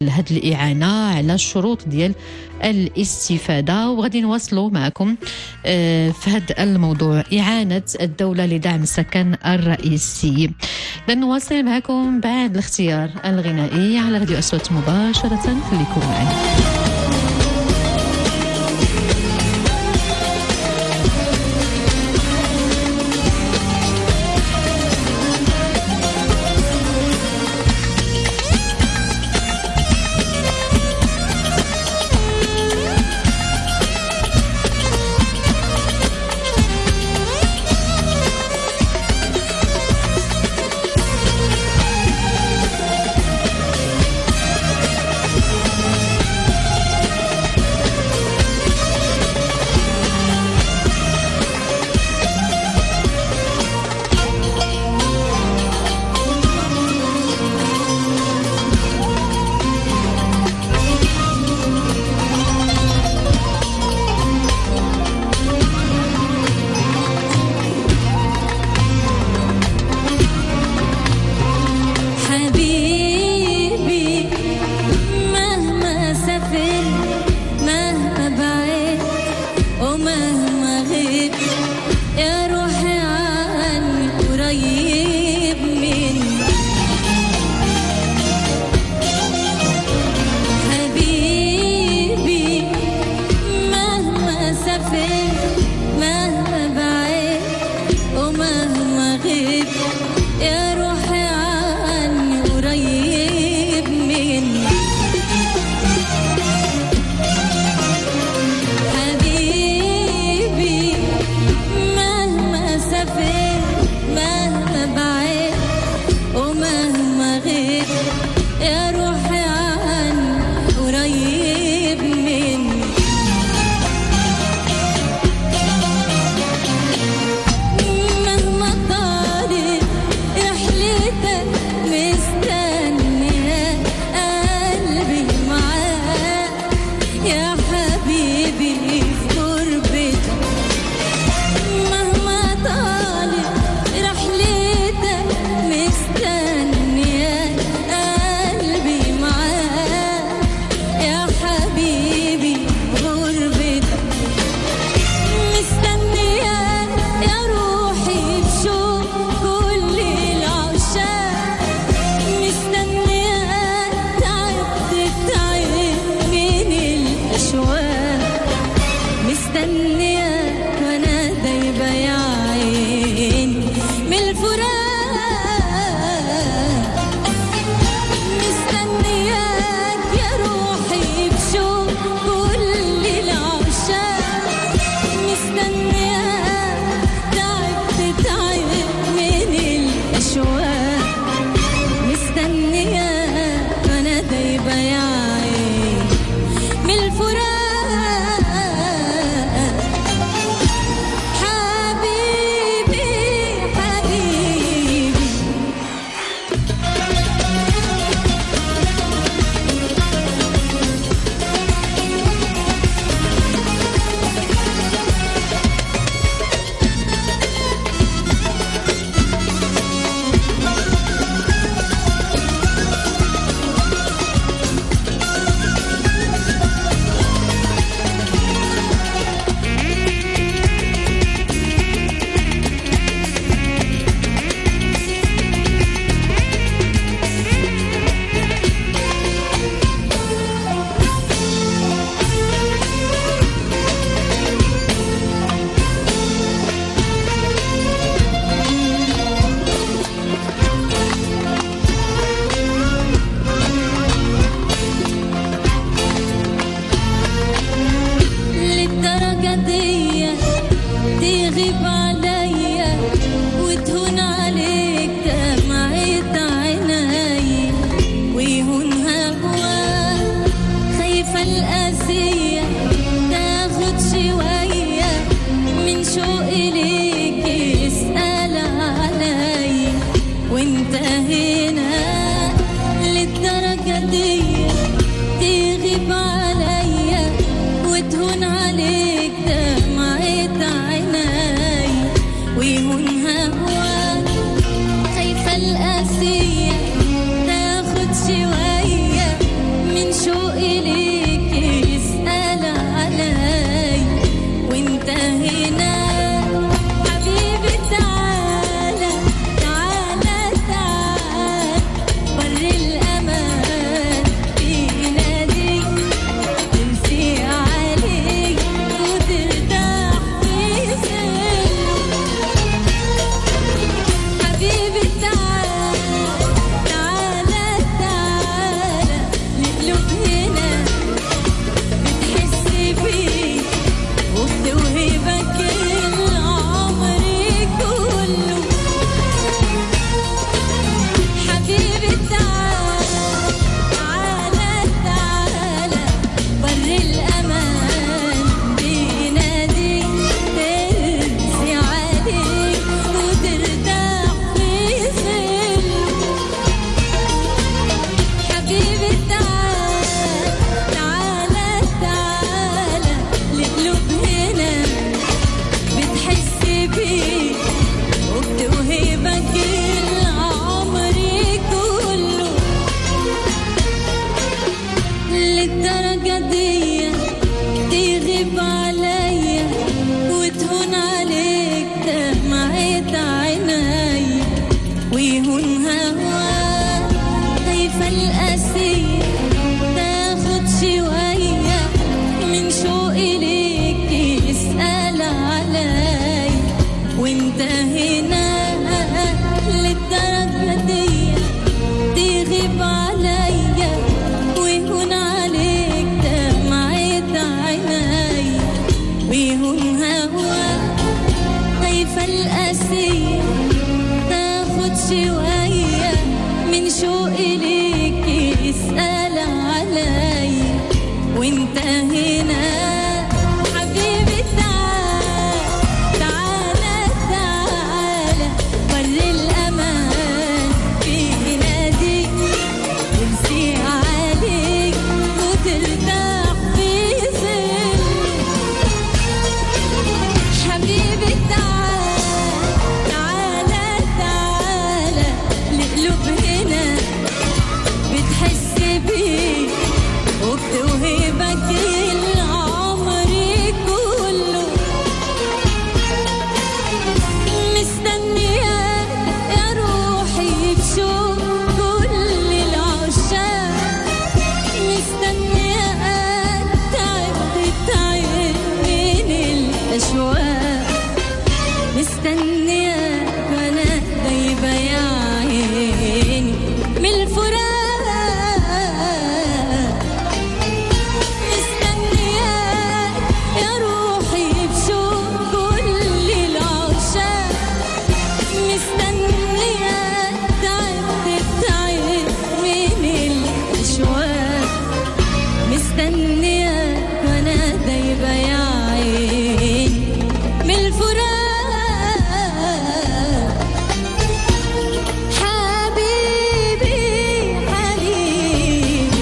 هاد الإعانة على الشروط ديال الاستفادة، وغادي نواصلوا معكم في هذا الموضوع إعانة الدولة لدعم السكن الرئيسي. نواصل معكم بعد الاختيار الغنائي على راديو أصوات مباشرة، خليكم معنا. للدرجة دي تغيب عليا وتهون عليك دمعة عيني ويهون هواك خايفة القاسية تاخد شوية من شوقي ليك يسأل علي وانت هنا للدرجة دي تغيب عليا ويهون عليك دمعة عيني ويهون هواك خايفة القاسية تاخد شوية من شوقي ليك يسأل علي وانت هنا حبيبي تعالى وري الأمان في ناديك تمسي عليك وترتاح في ظل حبيبي تعالى لقلوب هنا بتحس بيه وبتوهبك العمر كله مستنياك يا روحي بشوق كل العشاق مستنياك تعبت من الأشواق مستنياك وانا دايبة يا عيني من الفراق مستنياك يا روحي بشوق كل العشاق مستنياك تعبت من الأشواق مستنياك وانا دايبة يا عيني من الفراق حبيبي حبيبي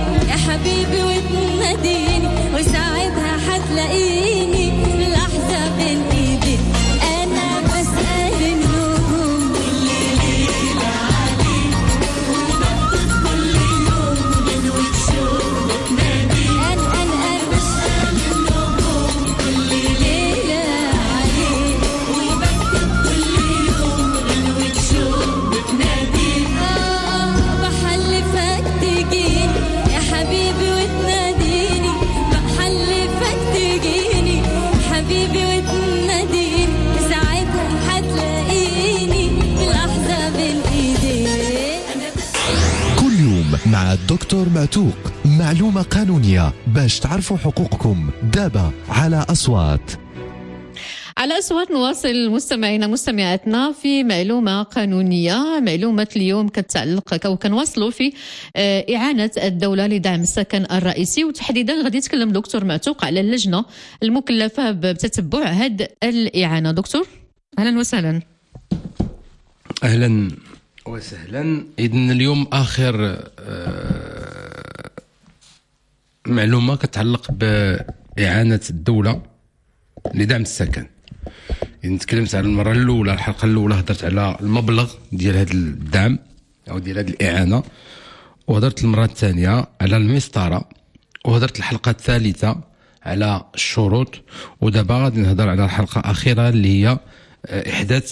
حبيبي وتناديني وساعتها حتلاقيني الأحزاب مع الدكتور معتوق. معلومة قانونية باش تعرفوا حقوقكم دابا على أصوات. على أصوات نواصل مستمعينا مستمعاتنا في معلومة قانونية. معلومة اليوم كتعلق أو كنواصلوا في إعانة الدولة لدعم السكن الرئيسي، وتحديدا غادي يتكلم دكتور معتوق على اللجنة المكلفة بتتبع هذه الإعانة. دكتور أهلا وسهلا. أهلا وسهلا. إذن اليوم آخر معلومة كتعلق بإعانة الدولة لدعم السكن. نتكلمت على المرة الأولى، الحلقة الأولى هدرت على المبلغ ديال هذا الدعم أو ديال هذه الإعانة، وهدرت المرة الثانية على المسطرة، وهدرت الحلقة الثالثة على الشروط، ودابا غادي نهضر على الحلقة الأخيرة اللي هي إحداث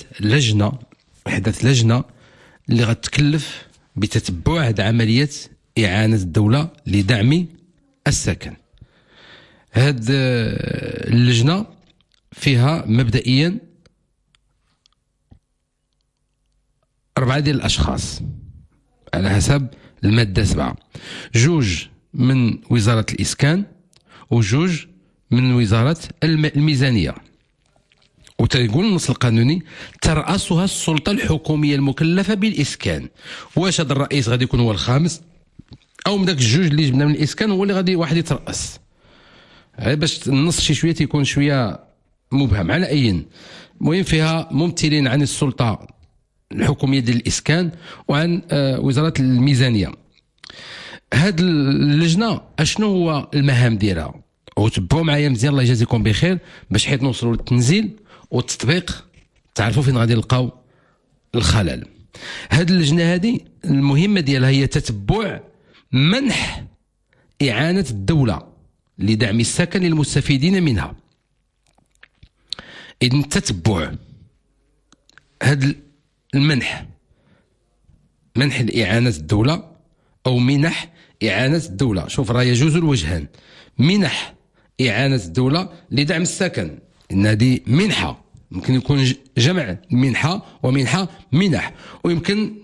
لجنة اللي غتكلف بتتبع هذه عملية إعانة الدولة لدعم السكن. هاد اللجنة فيها مبدئيا 4 ديال الأشخاص على حسب المادة 7، 2 من وزارة الإسكان و2 من وزارة الميزانية. وتقول النص القانوني ترأسها السلطة الحكومية المكلفة بالإسكان. واش هذا الرئيس غادي يكون هو الخامس أو من داك 2 اللي جبنا من الإسكان هو اللي غادي واحد يترأس؟ باش النص شي شوية تيكون شوية مبهم. على أي المهم فيها ممثلين عن السلطة الحكومية ديال الإسكان وعن وزارة الميزانية. هاد اللجنة اشنو هو المهام ديالها؟ وتبعوا معايا مزيان الله يجازيكم بخير باش حيت نوصلوا للتنزيل والتطبيق تعرفوا فين غادي نلقاو الخلل. هاد اللجنة هذه المهمة ديالها هي تتبع منح إعانة الدولة لدعم السكن للمستفيدين منها. إذن تتبع هذا المنح، منح الإعانة الدولة أو منح إعانة الدولة. شوف راه يجوز الوجهان، منح إعانة الدولة لدعم السكن، إن هذه منحة، يمكن يكون جمع منحة ومنحة منح، ويمكن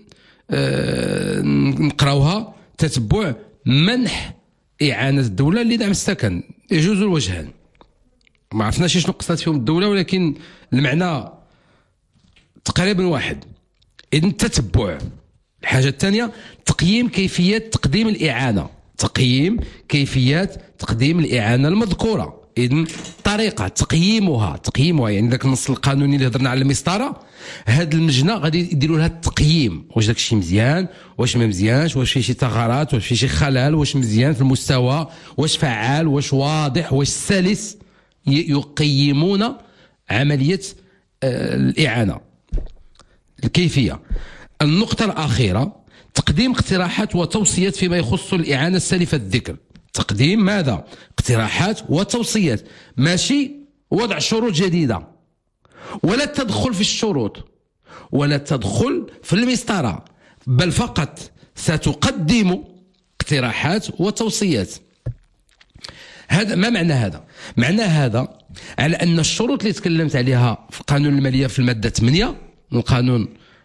نقراوها تتبع منح إعانة الدولة لدعم السكن. يجوز الوجهان، ما عرفناش شنو قصدت فيهم الدولة، ولكن المعنى تقريبا واحد. إذن تتبع. الحاجة الثانية تقييم كيفية تقديم الإعانة، تقييم كيفية تقديم الإعانة المذكورة. إذن طريقة تقييمها يعني ذاك النص القانوني اللي هضرنا على المسطرة، هاد اللجنة غادي يديروا لها التقييم، واش داك الشيء مزيان، واش ما مزيانش، واش فيه شي ثغرات، واش فيه شي خلل، واش مزيان في المستوى، واش فعال، واش واضح، واش سلس. يقيمون عملية الإعانة. الكيفية. النقطة الأخيرة تقديم اقتراحات وتوصيات فيما يخص الإعانة السالفة الذكر. تقديم ماذا؟ اقتراحات وتوصيات، ماشي وضع شروط جديدة، ولا التدخل في الشروط، ولا التدخل في المسطرة، بل فقط ستقدم اقتراحات وتوصيات. هذا ما معنى هذا؟ معنى هذا على أن الشروط اللي تكلمت عليها في قانون المالية في المادة 8 من القانون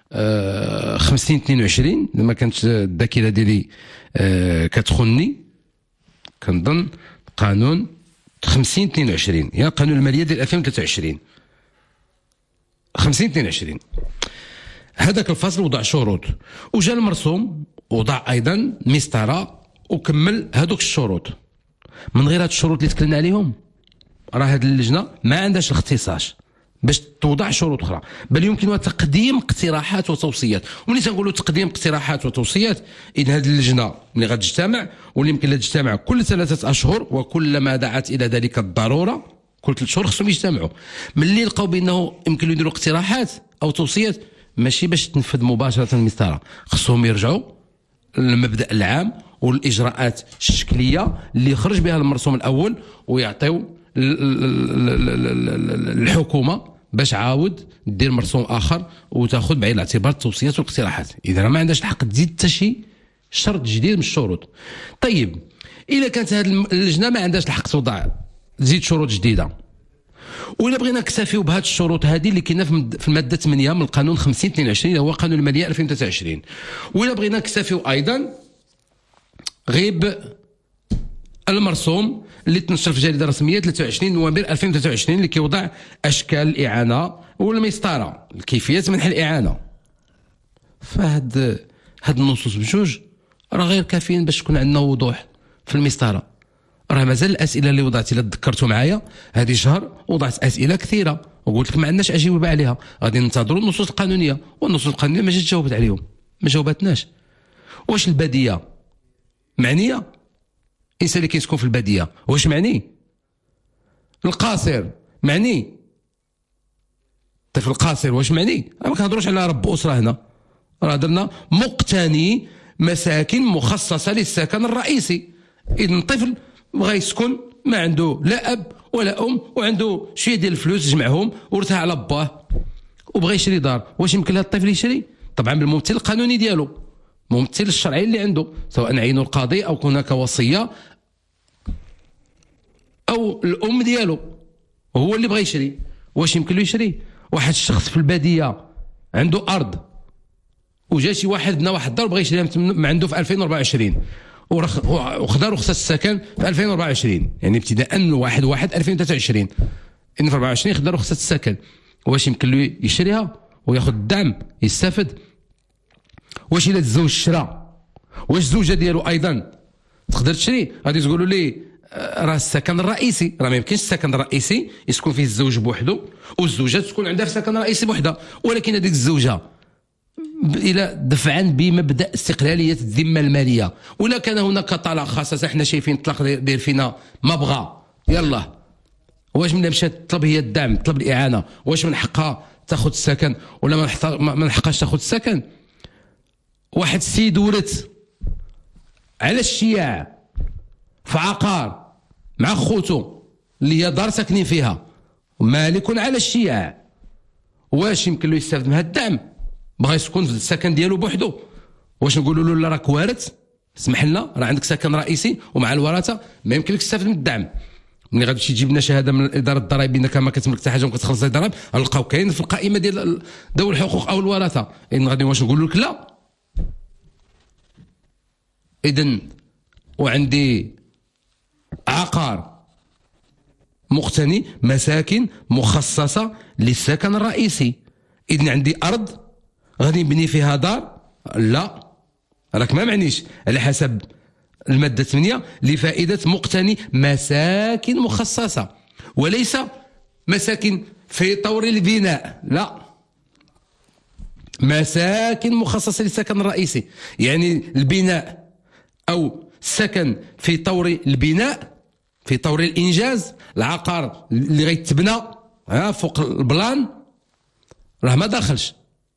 50/22، لما كانت الذاكرة ديالي كتخني، كنظن قانون 50/22 هي قانون المالية ديال 2023 50/22. هذاك الفصل وضع شروط، وجا المرسوم وضع أيضا مسطرة وكمل هذوك الشروط. من غير هاد الشروط اللي تكلمنا عليهم راه هاد اللجنة ما عندهاش الاختصاص باش توضع شروط أخرى، بل يمكنها تقديم اقتراحات وتوصيات. وملي تنقولوا تقديم اقتراحات وتوصيات، إذن هذه اللجنة ملي غتجتمع، واللي يمكن لها تجتمع كل 3 أشهر، وكلما دعت إلى ذلك الضرورة كل 3 أشهر خصهم يجتمعوا. ملي لقاو بأنه يمكن يديروا اقتراحات أو توصيات، ماشي باش تنفذ مباشرة المسطرة، خصهم يرجعوا للمبدأ العام والإجراءات الشكلية اللي خرج بها المرسوم الأول، ويعطيو الحكومة باش عاود دير مرسوم آخر وتاخذ بعين الاعتبار التوصيات والاقتراحات. إذا ما عندهاش الحق تزيد حتى شي شرط جديد من الشروط. طيب إلا كانت هذه اللجنة ما عندهاش الحق توضع تزيد شروط جديدة، وإلا بغينا نكتفيو بهذه الشروط هذه اللي كاينه في المادة 8 من القانون 50/22 اللي هو قانون المالية 2023، وإلا بغينا نكتفيو أيضا غيب المرسوم اللي تنشر في الجريده الرسميه 23 نوفمبر 2023 اللي كيوضع اشكال الاعانه والمسطره كيفيه منح الاعانه. فهاد النصوص بجوج راه غير كافيين باش تكون عندنا وضوح في المسطره. راه مازال الاسئله اللي وضعت الا تذكرتوا معايا هذه شهر وضعت اسئله كثيره وقلت لك ما عندناش اجوبه عليها، غادي ننتظروا النصوص القانونيه، والنصوص القانونيه ما جاتش جاوبت عليهم، ما جاوبتناش. واش الباديه معنيه؟ الانسان اللي كيسكن في الباديه واش معني؟ القاصر معني؟ الطفل القاصر واش معني؟ ما كنهضروش على رب اسره هنا، راه درنا مقتني مساكن مخصصه للسكن الرئيسي. اذا الطفل بغى يسكن ما عنده لا اب ولا ام وعنده شويه ديال الفلوس جمعهم ورثها على باه وبغى يشري دار، واش يمكن لهذا الطفل يشري؟ طبعا بالممثل القانوني ديالو، الممثل الشرعي اللي عنده، سواء عينه القاضي او هناك وصيه او الام ديالو هو اللي بغى يشري. واش يمكن له يشري؟ واحد الشخص في الباديه عنده ارض وجا شي واحد بنا واحد الدار بغى يشريها ما عنده في 2024 وخدا رخصه السكن في 2024، يعني ابتداء من 1/1/2023 ان في 24 خدا رخصه السكن. واش يمكن له يشريها وياخذ الدعم يستافد؟ واش الا الزوج شرا واش الزوجه ديالو ايضا تقدر تشري؟ غادي تقولوا لي راه السكن الرئيسي، راه ما يمكنش السكن الرئيسي يسكن فيه الزوج بوحده والزوجه تكون عندها في السكن الرئيسي بوحدها، ولكن هذيك الزوجه الى دفعا بمبدا استقلاليه الذمه الماليه، ولا كان هناك طلاق خاصه حنا شايفين الطلاق داير فينا ما بغى يلا، واش ملي مشات تطلب هي الدعم تطلب الاعانه واش من حقها تاخذ السكن ولا ما حقهاش تاخذ السكن؟ واحد السيد ورث على الشياع في عقار مع خوتو اللي هي دار ساكنين فيها مالك على الشياع، واش يمكن له يستافد من هذا الدعم؟ بغى يسكن في السكن ديالو بوحدو، واش نقولوا له لا راك وارث اسمح لنا راه عندك سكن رئيسي ومع الورثه ما يمكن لك تستافد من الدعم؟ ملي غادي تمشي تجيب لنا شهاده من اداره الضرائب انك ما كتملك حتى حاجه وكتخلص الضرائب غنلقاو كاين في القائمه ديال ذوي الحقوق او الورثه، اذا غادي واش نقول لك لا؟ اذا وعندي عقار مقتني مساكن مخصصه للسكن الرئيسي، اذا عندي ارض غادي نبني فيها دار؟ لا، راك ما معنيش على حسب الماده 8 لفائده مقتني مساكن مخصصه وليس مساكن في طور البناء، لا، مساكن مخصصه للسكن الرئيسي، يعني البناء او سكن في طور البناء في طور الانجاز، العقار اللي غيتبنى فوق البلان راه ما داخلش،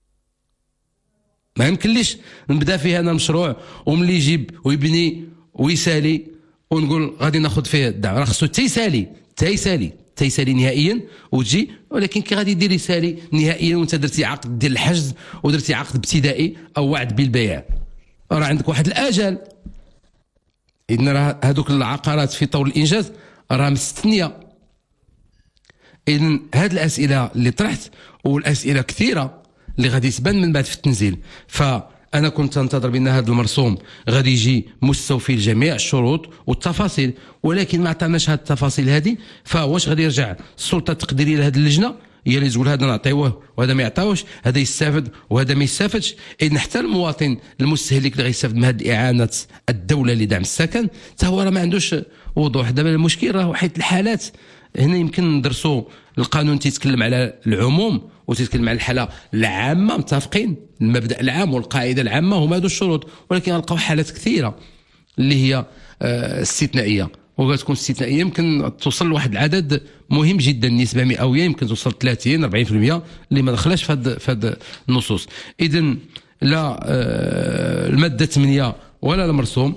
ما يمكنليش نبدا فيه انا المشروع وملي يجيب ويبني ويسالي ونقول غادي ناخذ فيه الدعم، راه خصو تيسالي نهائيا وتجي، ولكن كي غادي دير يسالي نهائيا وانت درتي عقد ديال الحجز ودرتي عقد ابتدائي او وعد بالبيع راه عندك واحد الاجل. اذن راه هذوك العقارات في طور الانجاز راه مستثنيه. اذن هاد الاسئله اللي طرحت والاسئله كثيره اللي غادي تبان من بعد في التنزيل، فانا كنت انتظر بان هذا المرسوم غادي يجي مستوفي لجميع الشروط والتفاصيل، ولكن ما عطاناش هذه التفاصيل هذه. فواش غادي يرجع السلطه التقديريه لهذه اللجنه هي اللي تقول هذا نعطيوه وهذا ما يعطاوش، هذا يستافد وهذا ما يستافدش؟ اذن حتى المواطن المستهلك اللي غيستافد من هذه اعانه الدوله لدعم السكن حتى هو راه ما عندوش وضوح. دابا المشكل راه حيت الحالات هنا يمكن ندرسوا القانون تيتكلم على العموم وتتكلم على الحاله العامه، متفقين المبدا العام والقاعده العامه هما هذو الشروط، ولكن غنلقاو حالات كثيره اللي هي استثنائيه، وغتكون استثنائيه يمكن توصل لواحد العدد مهم جدا، نسبه مئويه يمكن توصل 30 40% اللي ما دخلاش في هذه النصوص. اذا لا الماده 8 ولا المرسوم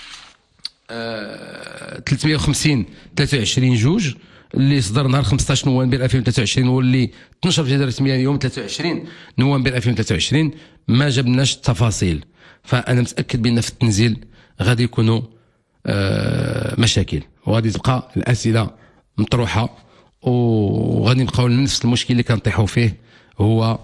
350 23 جوج اللي صدر نهار 15 نوفمبر 2023 واللي تنشر في الجريده الرسميه يوم 23 نوفمبر 2023 ما جبناش التفاصيل. فانا متاكد بان في التنزيل غادي يكونوا مشاكل وغادي تبقى الاسئله مطروحه وغادي نبقاو نفس المشكل اللي كنطيحوا فيه، هو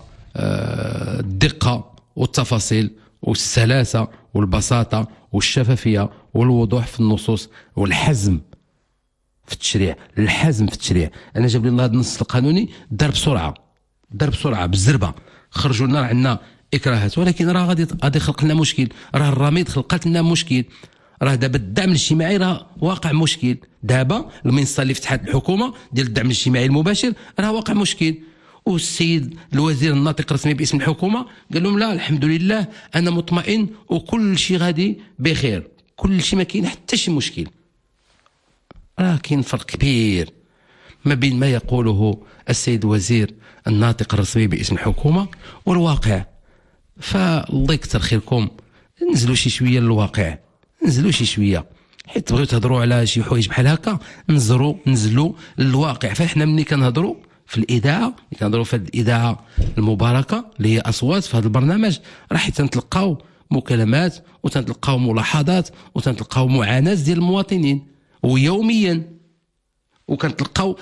الدقه والتفاصيل والسلاسه والبساطه والشفافيه والوضوح في النصوص والحزم في التشريع. الحزم في التشريع. انا جاب لي هذا النص القانوني دار بسرعه بالزربه، خرجوا لنا عندنا اكراهات، ولكن راه غادي يخلق لنا مشكل. راه الرميد خلقت لنا مشكل. راه دابا الدعم الاجتماعي راه واقع مشكل. دابا المنصه اللي فتحت الحكومه ديال الدعم الاجتماعي المباشر راه واقع مشكل. والسيد الوزير الناطق الرسمي باسم الحكومه قال لهم لا الحمد لله انا مطمئن وكل شيء غادي بخير، كل شيء ما كاين حتى شي مشكل. راه كاين فرق كبير ما بين ما يقوله السيد الوزير الناطق الرسمي باسم الحكومه والواقع. فالله يكثر خيركم نزلوا شي شويه للواقع، نزلوا شي شويه، حيت تبغيو تهضروا على شي حوايج بحال هكا نزلوا للواقع. فاحنا ملي كنهضروا في الاذاعه، كنهضروا في هذه الاذاعه المباركه اللي هي اصوات في هذا البرنامج، راح تنتلقاو مكالمات وتنتلقاو ملاحظات وتنتلقاو معاناه ديال المواطنين ويوميا، وكنتلقاو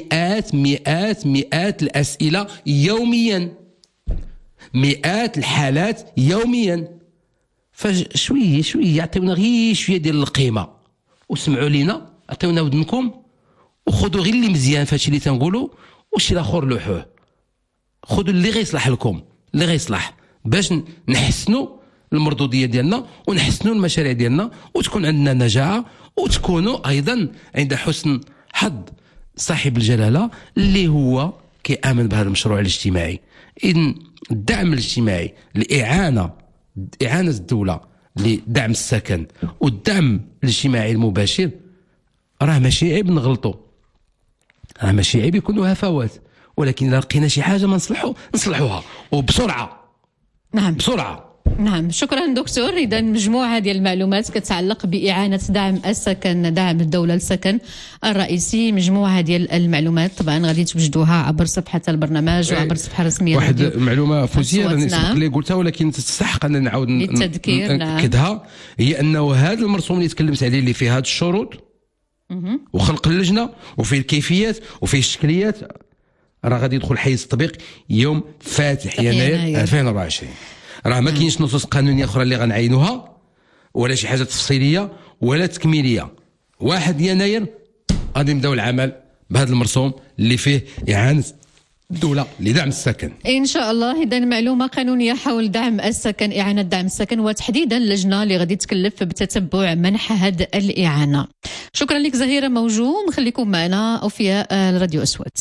مئات الاسئله يوميا، مئات الحالات يوميا. فشويه يعطيونا غير شويه ديال القيمه وسمعوا لينا، عطيونا ودنكم وخذوا غير اللي مزيان فهادشي اللي تنقولوا، والشي الاخر لوحوه. خذوا اللي غيصلح لكم، اللي غيصلح باش نحسنوا المردوديه ديالنا ونحسنوا المشاريع ديالنا وتكون عندنا نجاعه، وتكونوا ايضا عند حسن حظ صاحب الجلاله اللي هو كيامن بهذا المشروع الاجتماعي. إذن الدعم الاجتماعي لإعانة الدولة لدعم السكن والدعم الاجتماعي المباشر راه ماشي عيب نغلطوا، راه ماشي عيب يكونوا هفوات، ولكن إذا لقينا شي حاجة ما نصلحوها وبسرعة. نعم بسرعة. نعم، شكرا دكتور. إذا مجموعة ديال المعلومات كتعلق بإعانة دعم السكن، دعم الدولة للسكن الرئيسي. مجموعة ديال المعلومات طبعا غادي توجدوها عبر صفحة البرنامج وعبر الصفحة الرسمية. واحد المعلومة فوزية راني نعم. اللي قلتها ولكن تستحق أن نعاود للتذكير. نأكدها. هي أنه هذا المرسوم اللي تكلمت عليه اللي فيه هذه الشروط وخلق اللجنة وفيه الكيفيات وفيه الشكليات راه غادي يدخل حيز التطبيق يوم فاتح يناير 2024. راه ما كاينش نصوص قانونيه اخرى اللي غنعينوها ولا شي حاجه تفصيليه ولا تكميليه. 1 يناير غادي نبداو العمل بهذا المرسوم اللي فيه اعانه الدوله لدعم السكن ان شاء الله. اذا معلومه قانونيه حول دعم السكن، اعانه دعم السكن، وتحديدا اللجنه اللي غادي تكلف بتتبع منح هذه الاعانه. شكرا لك زهيره موجوم، خليكم معنا اوفياء الراديو اسود.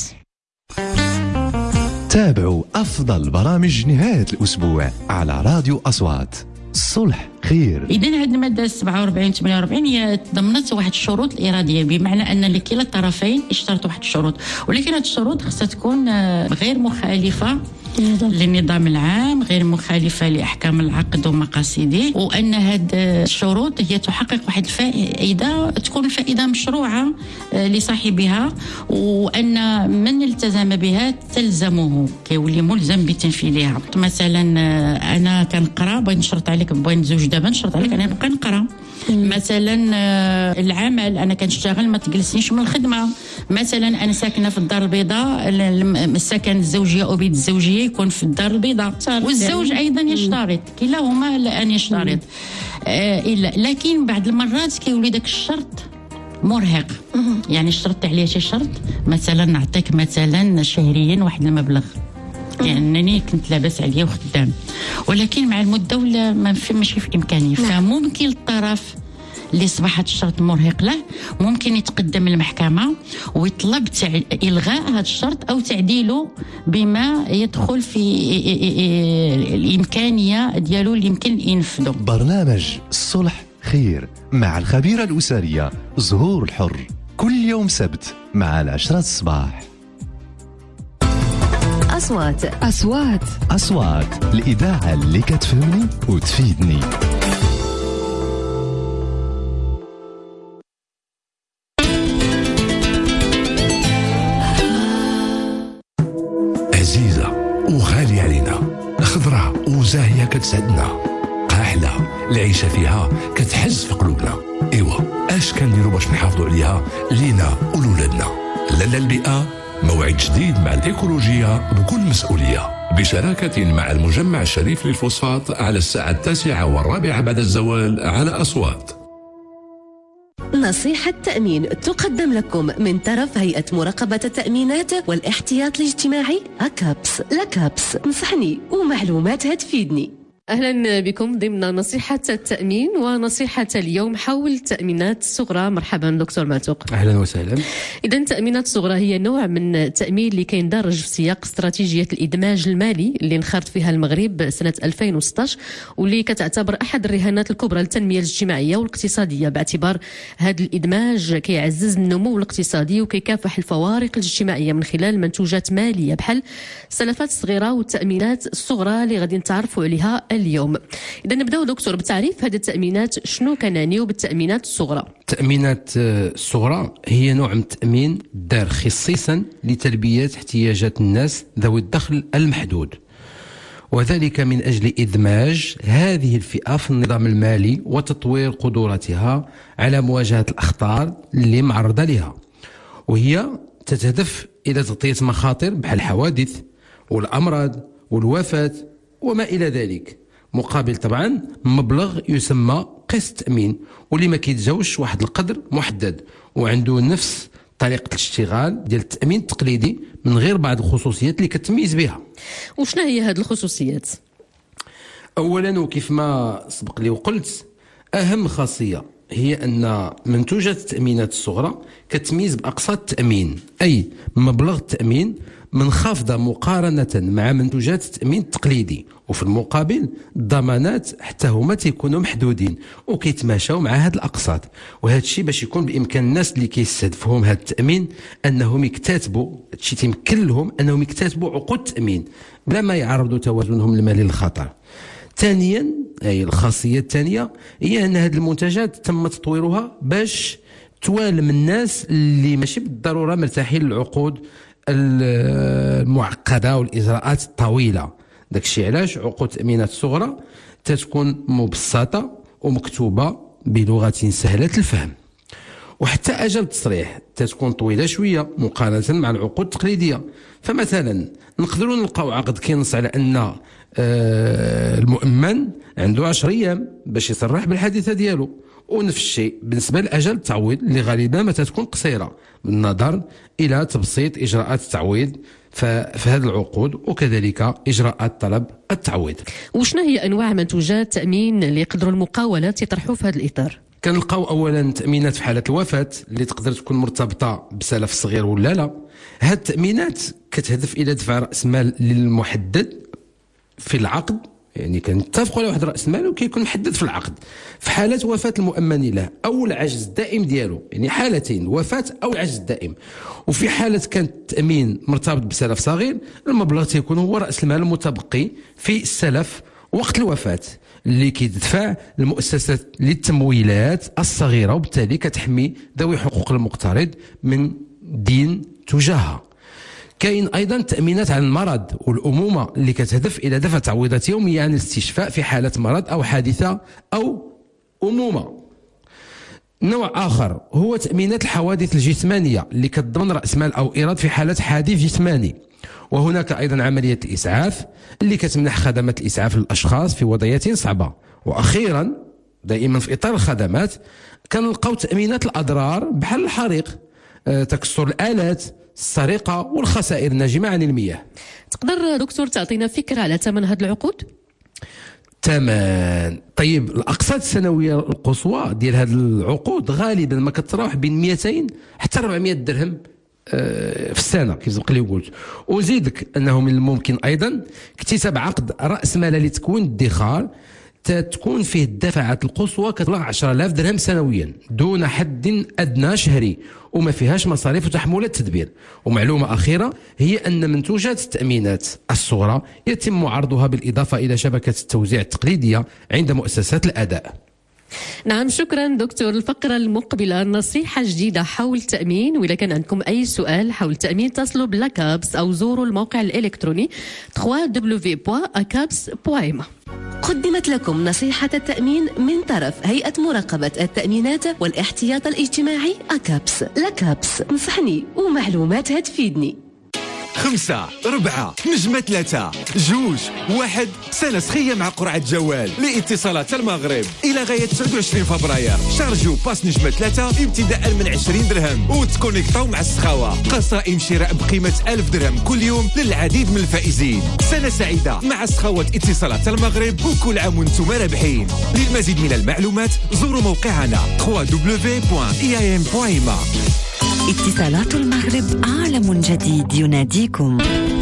تابعوا أفضل برامج نهاية الأسبوع على راديو أصوات. الصلح خير. إذن هذه المادة 47-48 هي تضمنت واحد الشروط الإرادية، بمعنى أن كلا الطرفين اشترطوا واحد الشروط، ولكن هذه الشروط خصها تكون غير مخالفة للنظام العام، غير مخالفة لأحكام العقد ومقاصده، وأن هذه الشروط هي تحقق واحد الفائدة، تكون الفائدة مشروعة لصاحبها، وأن من التزم بها تلزمه، كيولي ملزم بتنفيذها. مثلا أنا كنقرا، بغيت نشرط عليك، بغيت نتزوج دابا نشرط عليك أنا نبقى نقرا. مثلا العمل، أنا كنشتغل ما تجلسنيش من الخدمة. مثلا أنا ساكنة في الدار البيضاء، السكن الزوجية أو بيت الزوجية يكون في الدار البيضاء، والزوج أيضا يشترط، كلاهما أن يشترط. لكن بعض المرات كيولي داك الشرط مرهق، يعني شرطت عليه شي شرط، مثلا نعطيك مثلا شهريا واحد المبلغ، يعني أنني كنت لاباس عليا وخدام، ولكن مع المدة ولا ماشي في إمكاني. فممكن الطرف اللي أصبحت الشرط مرهق له ممكن يتقدم للمحكمة ويطلب إلغاء هذا الشرط أو تعديله بما يدخل في الإمكانية ديالو اللي يمكن ينفذه. برنامج الصلح خير مع الخبيرة الأسرية زهور الحر، كل يوم سبت مع 10 الصباح. أصوات الإذاعة اللي كتفهمني وتفيدني. عزيزة وغالية علينا، خضرة وزاهية كتسعدنا، قاحلة العيشة فيها كتحز في قلوبنا. إيوا اش كنديروا باش نحافظوا عليها لينا ولولادنا؟ لالا البيئة موعد جديد مع الإيكولوجية بكل مسؤولية، بشراكة مع المجمع الشريف للفوسفات على الساعة 9:15 بعد الزوال على أصوات. نصيحة تأمين تقدم لكم من طرف هيئة مراقبة التأمينات والاحتياط الاجتماعي أكابس. لكابس نصحني ومعلومات هتفيدني. أهلا بكم ضمن نصيحة التأمين، ونصيحة اليوم حول التأمينات الصغرى. مرحبا دكتور ماتوق. أهلا وسهلا. إذا التأمينات الصغرى هي نوع من التأمين اللي كيندرج في سياق استراتيجية الإدماج المالي اللي انخرط فيها المغرب سنة 2016، واللي كتعتبر أحد الرهانات الكبرى للتنمية الاجتماعية والاقتصادية، باعتبار هذا الإدماج كيعزز النمو الاقتصادي وكيكافح الفوارق الاجتماعية من خلال منتوجات مالية بحال السلفات الصغيرة والتأمينات الصغرى اللي غادي نتعرفوا عليها اليوم. إذا نبداو دكتور بالتعريف هذه التأمينات، شنو كنعنيو بالتأمينات الصغرى؟ التأمينات الصغرى هي نوع من التأمين دار خصيصا لتلبية احتياجات الناس ذوي الدخل المحدود، وذلك من أجل إدماج هذه الفئة في النظام المالي وتطوير قدراتها على مواجهة الأخطار اللي معرضة لها، وهي تتهدف إلى تغطية مخاطر بحال الحوادث والأمراض والوفاة وما إلى ذلك، مقابل طبعا مبلغ يسمى قسط تأمين، واللي ما كيتجاوزش واحد القدر محدد، وعنده نفس طريقة الاشتغال ديال التأمين التقليدي من غير بعض الخصوصيات اللي كتميز بها. وشنا هي هذه الخصوصيات؟ أولا، وكيف ما سبق لي وقلت، أهم خاصية هي أن منتوجات التأمينات الصغرى كتميز بأقساط التأمين، أي مبلغ التأمين منخفضة مقارنة مع منتوجات التأمين التقليدي، وفي المقابل الضمانات حتى هما تيكونوا محدودين وكيتماشاو مع هاد الأقساط. وهذا الشيء باش يكون بإمكان الناس اللي كيستهدفهم هاد التأمين أنهم يكتاتبوا، هادشي تيمكن لهم أنهم يكتاتبوا عقود التأمين بلا ما يعرضوا توازنهم المالي للخطر. ثانيا، أي الخاصية الثانية هي أن هذه المنتجات تم تطويرها باش توالم الناس اللي ماشي بالضرورة مرتاحين للعقود المعقدة والإجراءات الطويلة. داكشي علاش عقود التأمينات الصغرى تتكون مبسطة ومكتوبة بلغة سهلة الفهم، وحتى أجل التصريح تتكون طويلة شوية مقارنة مع العقود التقليدية. فمثلا نقدروا نلقاو عقد كينص على أن المؤمن عنده 10 أيام باش يصرح بالحادثة ديالو، ونفس الشيء بالنسبة لأجل التعويض اللي غالبا ما تكون قصيرة بالنظر إلى تبسيط إجراءات التعويض في هذه العقود، وكذلك إجراءات طلب التعويض. وشنا هي أنواع منتوجات التأمين اللي يقدروا المقاولات يطرحوا في هذا الإطار؟ كنلقاو أولا تأمينات في حالة الوفاة اللي تقدر تكون مرتبطة بسلف صغير ولا لا. هذه التأمينات كتهدف إلى دفع رأس مال للمحدد في العقد، يعني كنتفقوا على واحد رأس مال وكيكون محدد في العقد في حالة وفاة المؤمن له أو العجز الدائم ديالو، يعني حالتين، وفاة أو العجز الدائم. وفي حالة كان التأمين مرتبط بسلف صغير، المبلغ تيكون هو رأس المال المتبقي في السلف وقت الوفاة اللي كيدفع المؤسسات للتمويلات الصغيرة، وبالتالي كتحمي ذوي حقوق المقترض من دين تجاهها. كاين ايضا تأمينات عن المرض والأمومة اللي كتهدف الى دفع تعويضات يوميه عن الاستشفاء في حالة مرض او حادثة او أمومة. نوع اخر هو تأمينات الحوادث الجسمانية اللي كتضمن رأس مال او ايراد في حالة حادث جسماني. وهناك ايضا عملية الاسعاف اللي كتمنح خدمات الاسعاف للاشخاص في وضعيات صعبة. واخيرا دائما في اطار الخدمات كنلقاو تأمينات الاضرار بحال الحريق، تكسر الآلات، السرقة والخسائر الناجمة عن المياه. تقدر دكتور تعطينا فكرة على ثمن هذه العقود؟ تمام. طيب الأقساط السنوية القصوى ديال هذه العقود غالبا ما كتراوح بين 200 حتى 400 درهم في السنة كيف سبق لي قلت. وزيدك أنه من الممكن أيضا اكتساب عقد رأس مال لتكوين الادخار تكون فيه الدفعات القصوى كتبلغ 10,000 درهم سنويا دون حد أدنى شهري، وما فيهاش مصاريف وتحملات تدبير. ومعلومة أخيرة هي أن منتوجات التأمينات الصغرى يتم عرضها بالإضافة إلى شبكة التوزيع التقليدية عند مؤسسات الأداء. نعم، شكرا دكتور. الفقرة المقبلة نصيحة جديدة حول التأمين، وإذا كان عندكم أي سؤال حول التأمين اتصلوا بلاكابس أو زوروا الموقع الإلكتروني www.acabs.ma. قدمت لكم نصيحة التأمين من طرف هيئة مراقبة التأمينات والاحتياط الاجتماعي أكابس. لكابس نصحني ومعلومات هتفيدني. 5 4 نجمة 3 2 1. سنة سخية مع قرعة جوال لاتصالات المغرب إلى غاية 29 فبراير. شارجوا باس نجمة 3 ابتداء من 20 درهم وتكونيكتاو مع السخاوة. قصائم شراء بقيمة 1000 درهم كل يوم للعديد من الفائزين. سنة سعيدة مع سخاوة اتصالات المغرب وكل عام وانتم رابحين. للمزيد من المعلومات زوروا موقعنا www.iam.ma. اتصالات المغرب عالم جديد يناديكم.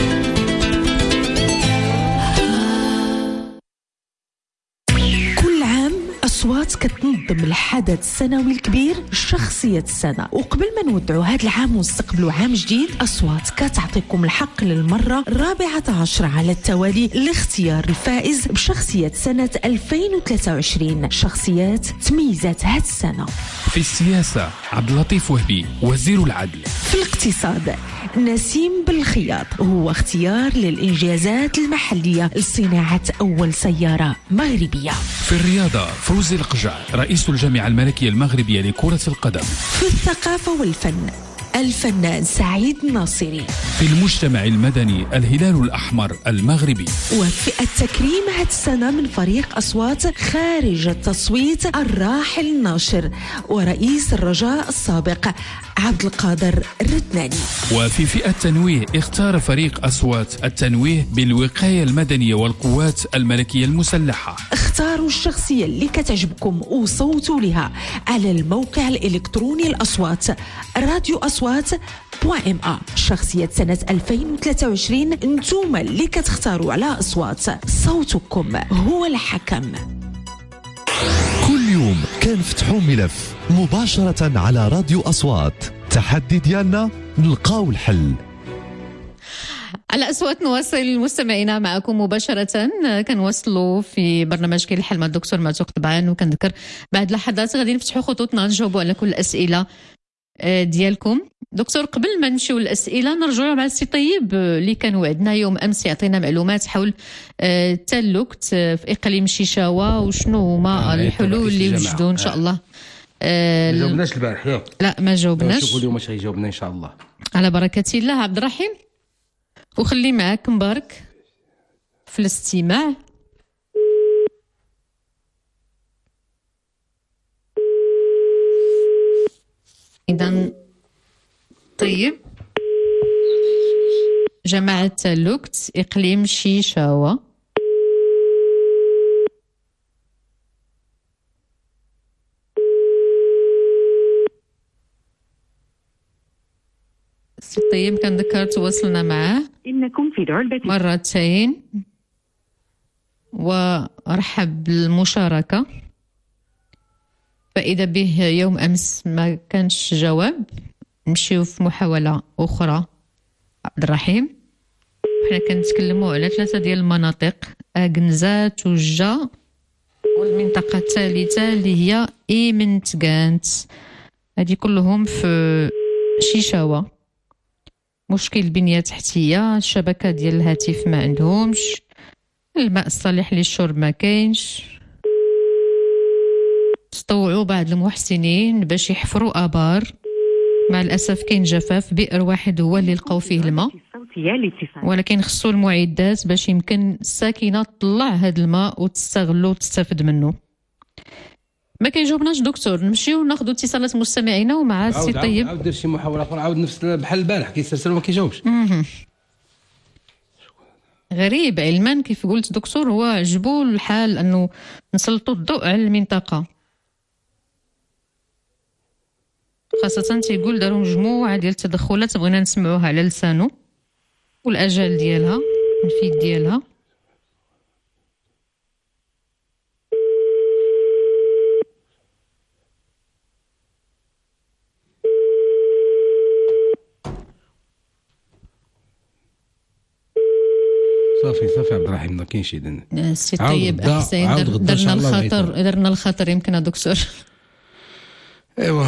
أصوات كتنظم الحدث السنوي الكبير شخصية السنة. وقبل ما نودعوا هذا العام ونستقبلوا عام جديد، أصوات كتعطيكم الحق للمرة 14 على التوالي لاختيار الفائز بشخصية سنة 2023. شخصيات تميزات هذه السنة: في السياسة عبد اللطيف وهبي وزير العدل. في الاقتصاد نسيم بالخياط، هو اختيار للإنجازات المحلية لصناعة أول سيارة مغربية. في الرياضة فوزي القجع رئيس الجامعة الملكية المغربية لكرة القدم. في الثقافة والفن الفنان سعيد ناصري. في المجتمع المدني الهلال الأحمر المغربي. وفي التكريم هذه السنة من فريق أصوات خارج التصويت الراحل ناشر ورئيس الرجاء السابق عبد القادر الردناني. وفي فئة التنويه اختار فريق أصوات التنويه بالوقاية المدنية والقوات الملكية المسلحة. اختاروا الشخصية اللي كتعجبكم وصوتوا لها على الموقع الإلكتروني الأصوات راديو أصوات.ma. شخصية سنة 2023 انتم اللي كتختاروا على أصوات، صوتكم هو الحكم. كل يوم كنفتحوا ملف مباشرة على راديو أصوات. تحدي ديالنا نلقاو الحل. على أصوات نواصل مستمعينا معكم مباشرة. كنواصلوا في برنامج كاين الحل مع الدكتور معتوق طبعا، وكنذكر بعد لحظات غادي نفتحوا خطوطنا نجاوبوا على كل الأسئلة ديالكم. دكتور، قبل ما نمشيو للأسئلة نرجعوا مع السي طيب اللي كان وعدنا يوم أمس يعطينا معلومات حول التلوكت في إقليم شيشاوة وشنو هما الحلول اللي وجدوا إن شاء الله. ما جاوبناش البارح ياك؟ لا ما جاوبناش. شوفوا اليوم واش غيجاوبنا إن شاء الله على بركة الله. عبد الرحيم وخلي معاك مبارك في الاستماع. إذن طيب، جماعة تلوكت إقليم شيشاوة طيب كنذكر تواصلنا معاه إنكم في علبة مرتين ورحب بالمشاركة، فإذا به يوم أمس ما كانش جواب نمشيو في محاولة أخرى. عبد الرحيم، حنا كنتكلموا على 3 ديال المناطق: أكنزة، توجة، والمنطقة الثالثة اللي هي إيمنتكانت. هذه كلهم في شيشاوة. مشكل البنية التحتية، الشبكة ديال الهاتف ما عندهمش، الماء الصالح للشرب ما كاينش. تطوعوا بعض المحسنين باش يحفروا آبار، مع الأسف كاين جفاف، بئر واحد هو اللي لقاو فيه الماء، ولكن خصو المعدات باش يمكن الساكنة تطلع هذا الماء وتستغلو وتستفد منه. ما كيجاوبناش دكتور. نمشيو ناخذ اتصالات مستمعينا ومع السي طيب. عاود دير شي محاولة أخرى، عاود نفس بحال البارح كيسترسل وما كيجاوبش. غريب علما كيف قلت دكتور، هو عجبو الحال أنه نسلطوا الضوء على المنطقة، خاصة تيقول داروا مجموعة ديال التدخلات بغينا نسمعوها على لسانه والأجال ديالها الفيد ديالها. صافي عبد الرحيم ما كاينش اذن. السي طيب حسين درنا الخطر يمكن دكتور. ايوا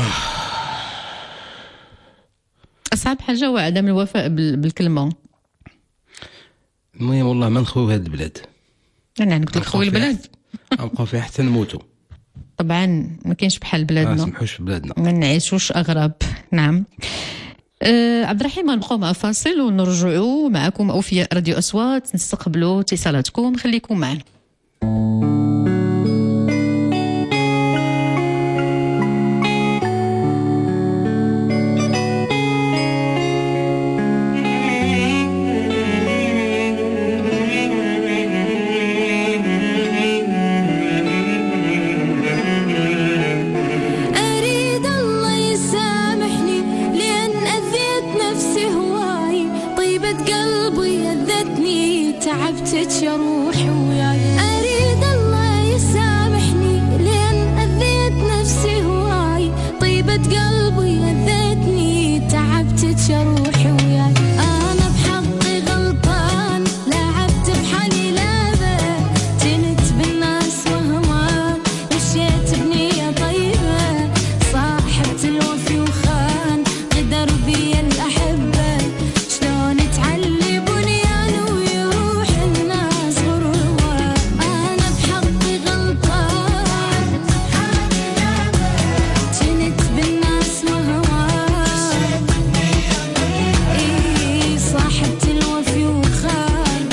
اصعب حاجه هو عدم الوفاء بالكلمه. المهم والله ما نخويو هاد البلاد. انا قلت لك خوي البلاد نبقاو فيها حتى نموتوا. طبعا ما كاينش بحال بلادنا، ما نسمحوش في بلادنا، ما نعيشوش اغراب. نعم. عبد الرحيم غنبقاو مع فاصل ونرجعوا معكم أوفياء راديو أصوات، نستقبلوا اتصالاتكم، خليكم معنا. تعبتك يا روحي وياي، أريد الله يسامحني لأن أذيت نفسي هواي، طيبة قلبي أذيتني تعبتك يا روحي وياي، أنا بحقي غلطان لعبت بحالي لعبة، جنت بالناس وهمان مشيت بنية طيبة، صاحبت الوفي وخان غدر بي الأحبة، شلون تعلي بنيان ويروح الناس غرور، أنا بحقي غلطان جنت بالناس وهوان، صاحبت الوفي وخان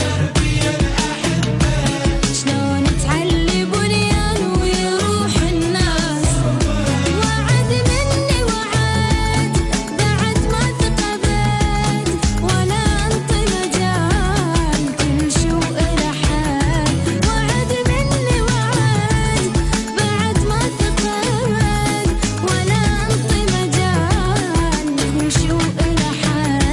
شلون تعلي بنيان ويروح الناس، وعد مني وعد بعد ما ثقبت ولا انطي مجال كل شو إله حال، وعد مني وعد بعد ما ثقبت ولا انطي مجال كل شو إله حال.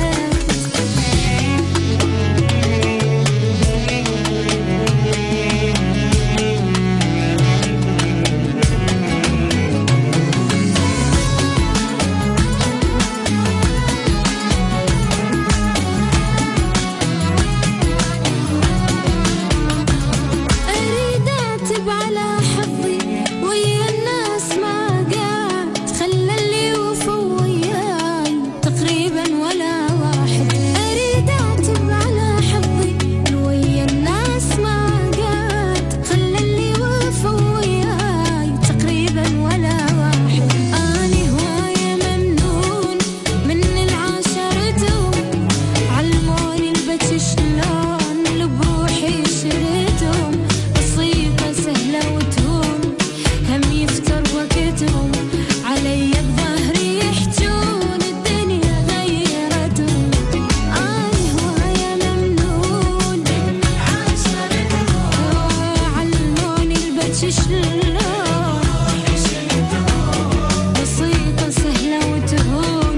أريد أعتب على حظي ويا الناس ما قعد، خلى اللي وفوا وياي تقريبا ولا واحد، أريد أعتب على حظي ويا الناس ما قعد، خلى اللي وفوا وياي تقريبا ولا واحد، أني هواية ممنون من العاشرتهم، علموني البكي شلون اللي بروحي شريتهم، بسيطة سهلة وتهون هم يفتر وقتهم، علي بظهري يحجون الدنيا غيرتهم، أني هواية ممنون علموني البكي شلون بسيطة سهلة وتهون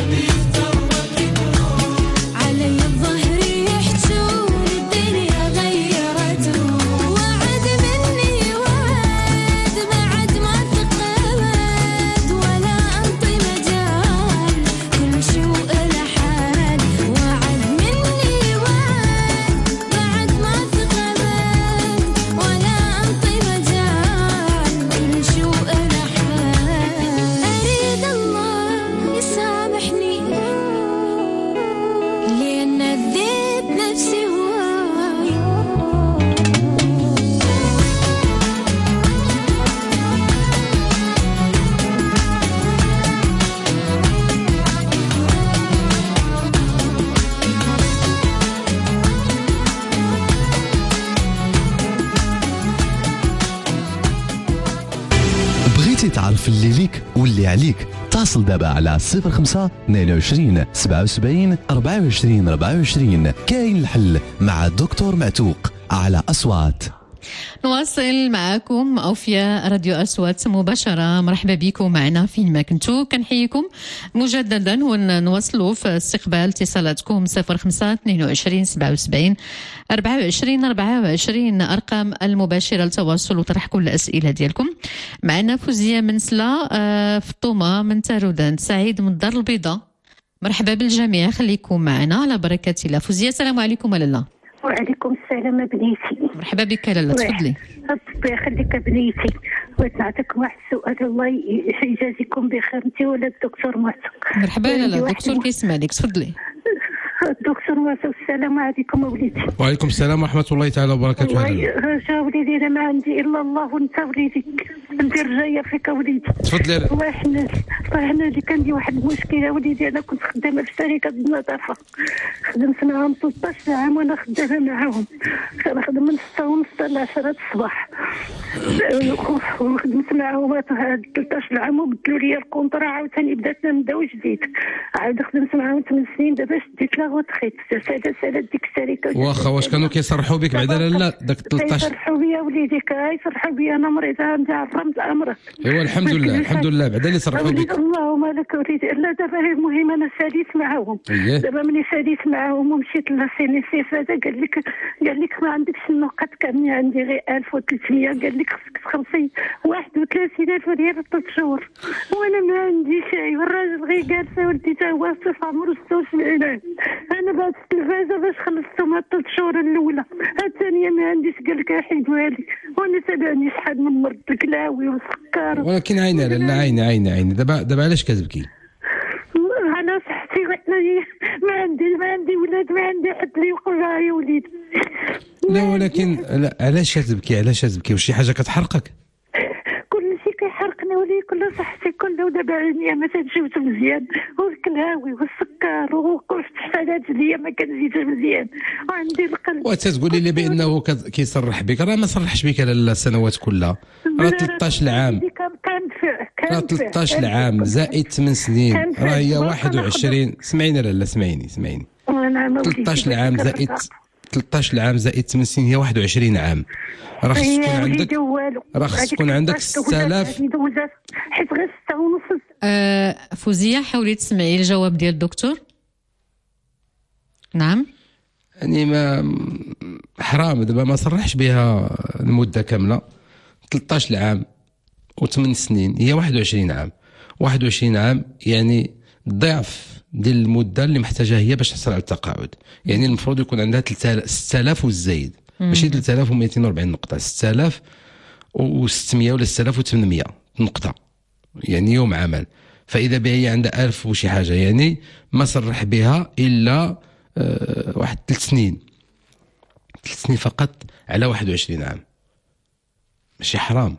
علي بظهري يحجون الدنيا غيرتهم، وعد مني وعد بعد ما ثقبت ولا انطي مجال كل شو إله حال، وعد مني وعد بعد ما ثقبت ولا انطي مجال كل شو إله حال، أريد الله يسامحني لأن أذيت نفسي هواي. بغيتي تعرف اللي ليك واللي عليك؟ اتصل دابا على 05 22 77 24 24. كاين الحل مع الدكتور معتوق على أصوات. نواصل معكم أوفياء راديو أصوات مباشرة. مرحبا بكم معنا فين ما كنتوا، كنحييكم مجددا ونواصلوا في استقبال اتصالاتكم 05 22 77 24 24 أرقام المباشرة للتواصل وطرح كل الأسئلة ديالكم. معنا فوزية من سلا، فطومة من تارودان، سعيد من الدار البيضاء. مرحبا بالجميع، خليكم معنا على بركة الله. فوزية السلام عليكم لاله. وعليكم السلام بنيتي. مرحبا بك لاله، تفضلي. ربي يخليك بنيتي. بغيت نعطيك واحد السؤال، الله يجازيكم بخير انت ولا الدكتور معتوق. مرحبا لاله، الدكتور كيسمع لك، تفضلي. الدكتور معتوق السلام عليكم وليدي. وعليكم السلام ورحمة الله تعالى وبركاته. جاوبني لي، انا ما عندي الا الله وانت وليدك. ندير جايه فيك وليدي. تفضلي. الله يحناك. الله يحناك، عندي واحد المشكله وليدي. انا كنت خدامه في شركه النظافه، خدمت معاهم 13 عام وانا خدامه معاهم. كنخدم من 6:30 حتى 10 الصباح، وخدمت معاهم هاد 13 عام وبدلوا لي الكونطرا. عاوتاني بدات نبداو جديد، عاود خدمت معاهم 8 سنين. دابا شديت لا غوتخيت سالات ديك الشركه. واخا واش كانوا كيصرحوا بك بعدا لا داك 13؟ يصرحوا بيا وليدي، كيصرحوا بيا. انا مريضه، عندي عرمت الامر. ايوا الحمد لله الحمد لله بعدا اللي صرحوا بك. اللهم لك وليدي. لا دابا المهم انا ساليت معاهم. دابا ملي ساليت معاهم ومشيت للسينيسيف هذا قال لك ما عندكش النقط كاملين، عندي غير 1300. قال لك خصك تخلصي 31,000 ريال 3 شهور وانا ما عندي شيء. والراجل غير جالس ولدي تا هو في عمره 76 عام. انا بعد التلفازه باش خلصتهم هاد 3 شهور الاولى، الثانيه ما عنديش. قال لك حيدوها لي وانا تابعني شحال من مرض الكلاوي والسكر. ولكن عيني لا عيني دابا علاش كتبكي؟ انا صحتي ما عندي ولاد، ما عندي حد اللي يوقف يا وليدي. لا ولكن لا علاش كتبكي؟ واش شي حاجه كتحرقك؟ كل شيء كيحرقني ولي، كل صحتي كله. ودابا عينيا ما تنشوفش مزيان، والكلاوي والسكر والحسالات ديالي ما كنزيدش مزيان، وعندي القلب. وتتقولي لي بانه كيصرح بك؟ راه ما صرحش بك على السنوات كلها، راه 13 عام. راه 13 عام زائد 8 سنين راه هي 21. سمعيني لالا سمعيني 13 عام زائد 8 سنين هي 21 عام. راه خص تكون عندك 6000. حيت غير 6:30. فوزية حاولي تسمعي الجواب ديال الدكتور. نعم يعني ما حرام دابا ما صرحش بها المده كامله. 13 عام و8 سنين هي 21 عام. 21 عام يعني ضعف ديال المده اللي محتاجها هي باش تحصل على التقاعد. يعني المفروض يكون عندها 6000 والزايد، ماشي 3240 نقطه، 6600 ولا 6800 نقطه، يعني يوم عمل. فاذا بها هي عندها 1000 وشي حاجه، يعني ما صرح بها الا واحد 3 سنين فقط على 21 عام. ماشي حرام.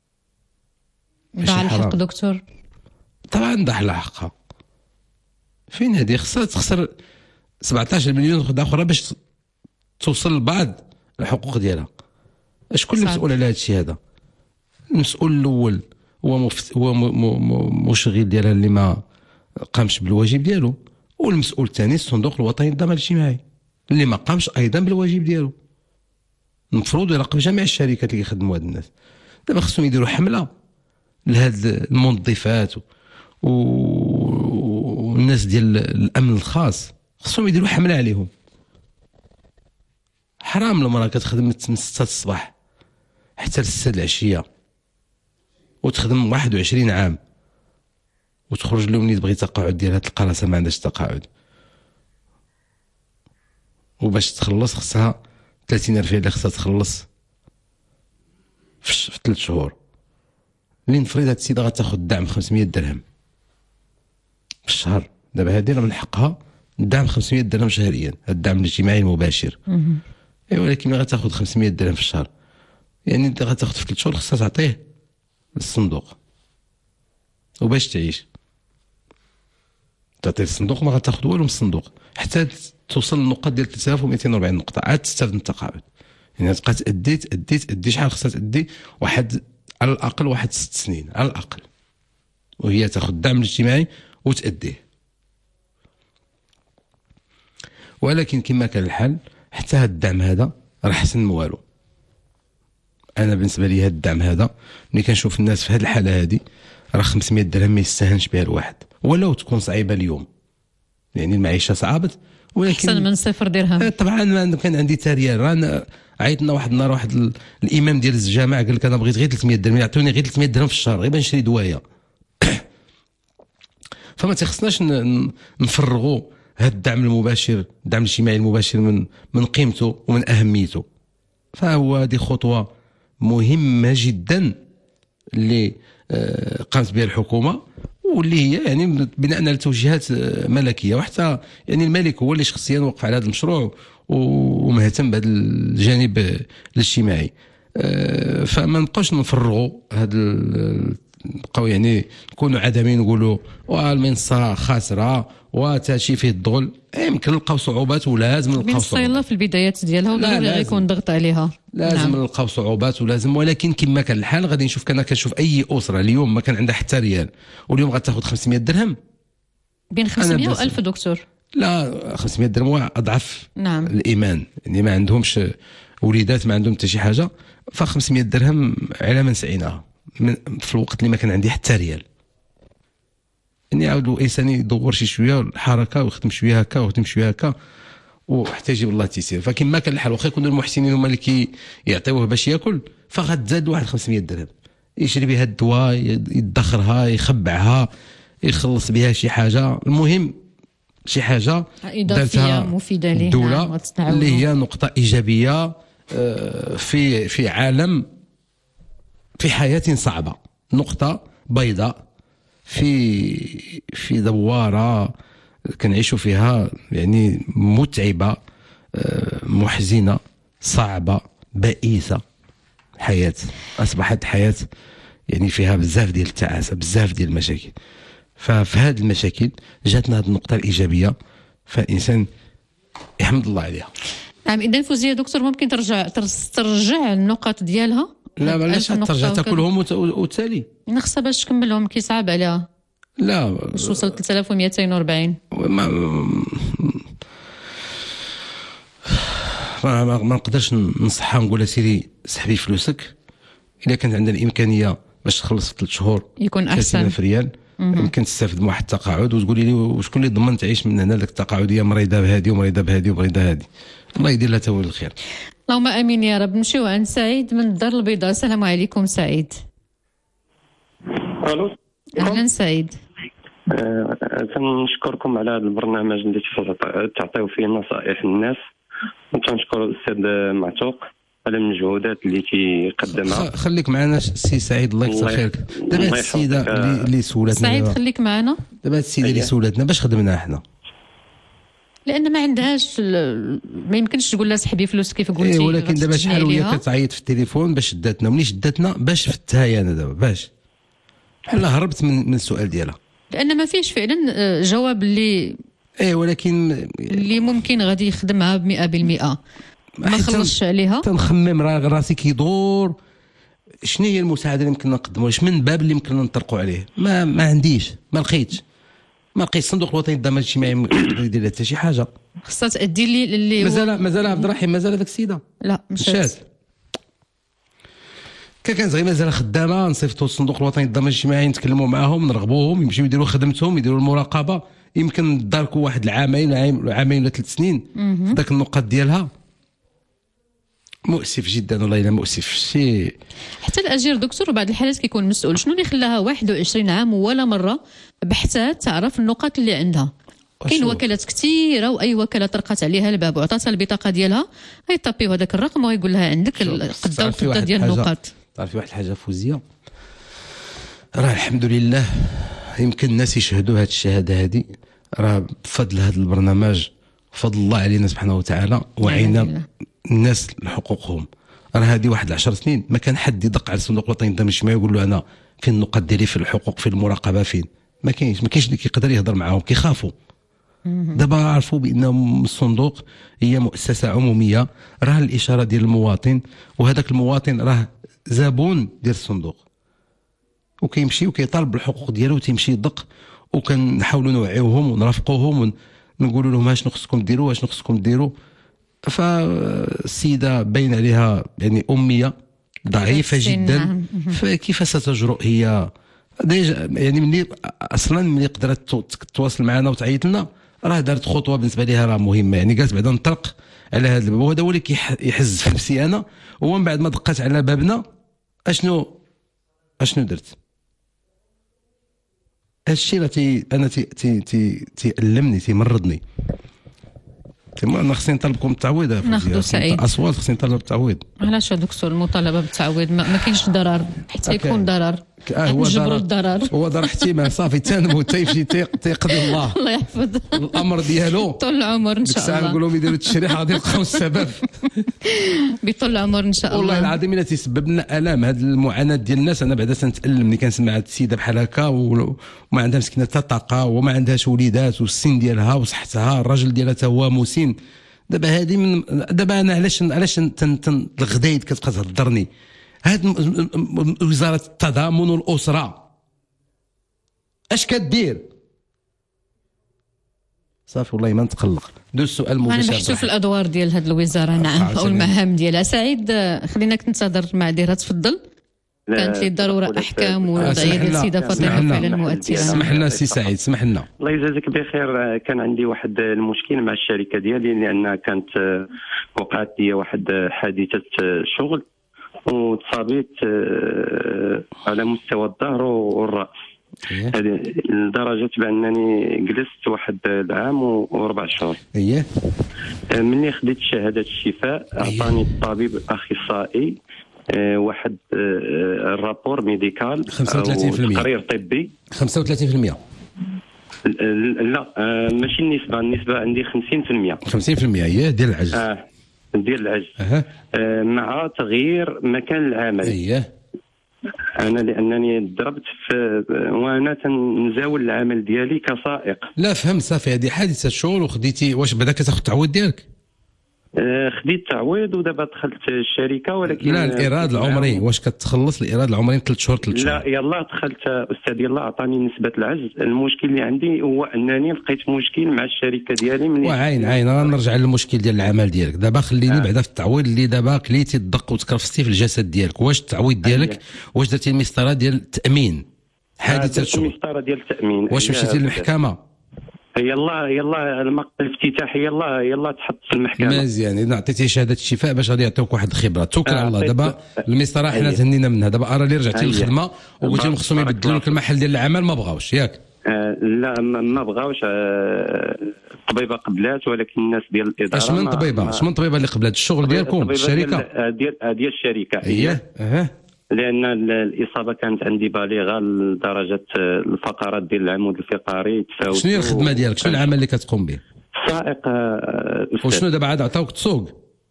ضاع الحق دكتور. طبعا ضاع الحق. فين هذه؟ خصها تخسر 17 مليون اخرى باش توصل لبعض الحقوق ديالها. شكون اللي مسؤول على هذا الشيء هذا؟ المسؤول الاول هو مشغل ديالها اللي ما قامش بالواجب ديالو، والمسؤول الثاني الصندوق الوطني للضمان الاجتماعي اللي ما قامش ايضا بالواجب ديالو. المفروض يراقب جميع الشركات اللي يخدموا هاد الناس. دابا خصهم يديروا حمله لهاد الموظفات والناس ديال الامن الخاص، خصهم يديروا حمله عليهم. حرام المراه كتخدم من 6 الصباح حتى ل 6 العشيه وتخدم 21 عام وتخرج لهم ملي تبغي تقاعد ديالها تلقى راسها ما عندهاش تقاعد، وباش تخلص خصها 30,000 اللي خصها تخلص في 3 شهور. اللي نفرض هاد السيده غتاخذ دعم 500 درهم في الشهر. دابا هادي راه من حقها الدعم 500 درهم شهريا، الدعم الاجتماعي المباشر. ولكن غتاخذ 500 درهم في الشهر، يعني انت غتاخذ في 3 شهور خصها تعطيه للصندوق. وباش تعيش تعطي الصندوق ما غتاخذ والو من الصندوق حتى توصل للنقط ديال 3240 نقطه عاد تستافد من التقاعد. يعني تبقى تأدي شحال خصها تأدي؟ واحد على الاقل 6 سنين على الاقل، وهي تاخذ الدعم الاجتماعي وتأديه. ولكن كما كان الحال حتى هاد الدعم هذا راه حسن من والو. انا بالنسبه لي هاد الدعم هذا ملي كنشوف الناس في هاد الحاله هادي راه 500 درهم ما يستاهلش بها الواحد، ولو تكون صعيبه اليوم، يعني المعيشه صعبت ولكن احسن من 0 درهم. طبعا ما كان عندي تاريال. رانا عيطنا واحد النهار واحد الامام ديال الجامع قال لك انا بغيت غير 300 درهم، يعطوني غير 300 درهم في الشهر غير نشري دوايه. فما تخصناش نفرغوا هذا الدعم المباشر، الدعم الاجتماعي المباشر من قيمته ومن اهميته. فهو هذه خطوه مهمه جدا اللي قامت بها الحكومه، واللي هي يعني بناء على توجيهات ملكيه، وحتى يعني الملك هو اللي شخصيا وقف على هذا المشروع ومهتم بهذا الجانب الاجتماعي. فما نبقاوش نفرغوا نبقاو يعني نكونوا عدمين نقولوا المنصه خاسره وتاشي فيه الضغل. يمكن نلقاو صعوبات ولازم نلقاو المنصه يلا في البدايات ديالها وضروري غيكون ضغط عليها. لازم نلقاو صعوبات ولازم، ولكن كما كان الحال غادي نشوف. كان كنشوف اي اسره اليوم ما كان عندها حتى ريال واليوم غتاخذ 500 درهم بين 500 و 1000 دكتور. لا 500 درهم هو اضعف الايمان، يعني ما عندهمش وليدات ما عندهم حتى شي حاجه، ف 500 درهم على من سعيناها في الوقت اللي ما كان عندي حتى ريال. يعني يعاود الانسان يدور شي شويه الحركه ويخدم شويه هكا ويخدم شويه هكا وحتى يجيب الله التيسير. فكما كان الحال واخا يكونوا المحسنين هما اللي كيعطيوه باش ياكل، فغتزاد واحد 500 درهم يشري بها الدواء، يدخرها، يخبعها، يخلص بها شي حاجه. المهم شي حاجه اضافيه مفيده ليه الدوله اللي هي نقطه ايجابيه في عالم، في حياه صعبه، نقطه بيضاء في دواره كنعيشوا فيها، يعني متعبه، محزنه، صعبه، بائسه. حياه اصبحت حياه يعني فيها بزاف ديال التعاسه، بزاف ديال المشاكل. ففي هذه المشاكل جاتنا هذه النقطه الايجابيه، فالانسان يحمد الله عليها. نعم. اذا فوزيه دكتور ممكن ترجع النقاط ديالها؟ لا بلاش ترجع تاكلهم وتالي نخصها باش تكملهم، كيصعب عليها. لا باش وصلت 3240 ما نقدرش ننصحها نقولها سيري سحبي فلوسك. الا كانت عندنا الامكانيه باش تخلص في 3 شهور يكون احسن 30,000 ريال، يمكن تستافد من واحد التقاعد وتقولي لي وشكون اللي ضمن تعيش من هنا. داك التقاعد هي مريضه بهذه ومريضه بهذه ومريضه هذه، الله يدير لها تاويل الخير. اللهم امين يا رب. نمشيو عند سعيد من الدار البيضاء. السلام عليكم سعيد. الو اهلا سعيد. تنشكركم على هذا البرنامج اللي تعطيو فيه نصائح للناس، وتنشكر الاستاذ معتوق على المجهودات اللي كيقدمها. خليك معنا سي سعيد، الله يكثر خيرك. دابا هاد السيده اللي سولتنا، سعيد خليك معنا. دابا هاد السيده اللي سولتنا باش خدمنا احنا، لان ما عندهاش ما يمكنش تقول لها سحبي فلوس كيف قلتي. ولكن دابا شحال وهي كتعيط في التليفون باش شداتنا، ملي شداتنا باش فتها هي انا دابا باش بحال هربت من السؤال ديالها، لان ما فيش فعلا جواب اللي ولكن اللي ممكن غادي يخدمها 100%. ما خلصش عليها. تنخمم راسي كيدور شنو هي المساعده اللي يمكن نقدموها، اش من باب اللي يمكن نطرقوا عليه. ما عنديش، ما لقيتش الصندوق الوطني للضمان الاجتماعي ما يدير حتى شي حاجه. خصها تادي لي اللي مازال عبد الرحيم، مازال هذاك السيده لا مشات. كانت غير مازال خدامه، نصيفطوا الصندوق الوطني للضمان الاجتماعي، نتكلموا معاهم، نرغبوهم يمشيو يديروا خدمتهم، يديروا المراقبه. يمكن داركوا واحد العامين ولا 3 سنين في ذاك النقاط ديالها. مؤسف جدا والله، الا مؤسف شي. حتى الاجير دكتور وبعض الحالات كيكون مسؤول. شنو اللي خلاها 21 عام ولا مره بحثات تعرف النقاط اللي عندها؟ كاين وكالات كثيره، واي وكاله طرقت عليها الباب وعطاتها البطاقه ديالها غيطابيو هذاك الرقم ويقول لها عندك قدا وقدا ديال النقاط. تعرفي واحد الحاجه فوزيه، راه الحمد لله يمكن الناس يشهدوا هذه الشهاده هذه، راه بفضل هذا البرنامج، فضل الله علينا سبحانه وتعالى، وعينا الناس لحقوقهم. راه هذه واحد 10 سنين ما كان حد يدق على الصندوق الوطني للضمان الاجتماعي يقول له انا فين النقاط ديالي في الحقوق، في المراقبه، فين. ما كاينش اللي كيقدر يهضر معاهم، كيخافوا. دابا عرفوا بان الصندوق هي مؤسسه عموميه، راه الاشاره ديال المواطن، وهذاك المواطن راه زبون ديال الصندوق، وكيمشي وكيطالب بالحقوق ديالو وتيمشي يدق، وكنحاولوا نوعيوهم ونرافقوهم ونقولوا لهم شنو خصكم ديروا وشنو خصكم ديروا. فالسيده باين عليها يعني اميه ضعيفه جدا، فكيف ستجرؤ هي يعني ملي قدرت تتواصل معنا وتعيط لنا، راه دارت خطوه بالنسبه لها راه مهمه. يعني قالت بعدا نطرق على هذا الباب، وهذا هو اللي كيحز في نفسي انا. ومن بعد ما دقات على بابنا اشنو درت؟ هادشي راه انا تيألمني، تيمرضني. انا خصني نطلبكم التعويض. ناخذ سعيد اصوات خصني نطلب التعويض. علاش دكتور المطالبه بالتعويض؟ ما كاينش ضرر حتى يكون ضرر. هو نجبروا الضرر. هو دار احتمال صافي تنموت تيمشي تيقضي الله الله يحفظ الامر ديالو طول العمر ان شاء الله. نقولوا يديروا التشريح غادي يلقاو السبب بطول العمر ان شاء الله. والله العظيم الا تيسبب لنا الام هذه المعاناه ديال الناس. انا بعدا تنتالم ملي كنسمع هذه السيده بحال هكا وما عندها مسكينه حتى طاقه وما عندهاش وليدات والسن ديالها وصحتها، الراجل ديالها تا هو مسن. دابا هذه من دابا انا علاش الغدايد كتبقى تهضرني هاد وزاره التضامن والاسره اش كدير؟ صافي والله ما نتقلق. دوز السؤال انا مباشر. بحثوا في الادوار ديال هذه الوزاره نعم او المهام ديالها. سعيد خليناك تنتظر مع ديرها تفضل. كانت لي ضروره احكام ووضعيه ديال السيده فاطمه فعلا مؤثره. اسمح لنا سي سعيد، اسمح لنا. الله يجازيك بخير. كان عندي واحد المشكل مع الشركه ديالي لان كانت وقعت لي واحد حادثه شغل وتصابيت على مستوى الظهر والراس. هذه لدرجه بانني جلست واحد العام و4 شهور. اييه. مني خديت شهاده الشفاء اعطاني الطبيب الاخصائي واحد الرابور ميديكال 35% تقرير طبي 35%. لا ماشي النسبه عندي 50%. اييه ديال العجز. ديال العجز. مع تغيير مكان العمل. اييه. انا لانني ضربت وانا تنزاول العمل ديالي كسائق. لا فهمت صافي. هذه حادثه شغل وخديتي واش بعدا كتاخذ التعويض ديالك؟ خديت تعويض ودابا دخلت الشركه ولكن لا الايراد العمري واش كتخلص الايراد العمري 3 شهور 3 شهور؟ لا يلا دخلت استاذ يلا عطاني نسبه العجز. المشكل اللي عندي هو انني لقيت مشكل مع الشركه ديالي من عين غنرجع للمشكل ديال العمل ديالك. دابا خليني بعدا في التعويض اللي دابا كليتي الدق وتكرفستي في الجسد ديالك. واش التعويض ديالك واش درتي المسطره ديال التامين حادثه شغل؟ المسطره ديال التامين. واش مشيتي للمحكمه؟ يلا المقطع الافتتاحي يلا تحط في المحكمه. مزيان. اذا عطيتي شهاده الشفاء باش غادي يعطيوك واحد الخبره. توكل على الله. دابا المسطره حنا تهنينا منها. دابا ارى اللي رجعتي للخدمه وقلتي لهم خصهم يبدلوا لك المحل ديال العمل ما بغاوش ياك؟ لا ما بغاوش. الطبيبه قبلات ولكن الناس ديال الاداره شمن طبيبه اللي قبلات الشغل ديالكم الشركه ديال الشركه. اييه. لان الاصابه كانت عندي بالغه لدرجه الفقرات ديال العمود الفقري تفاوت. شنو هي الخدمه ديالك؟ شنو العمل اللي كتقوم به؟ سائق. وشنو دابا عاد عطاوك تسوق؟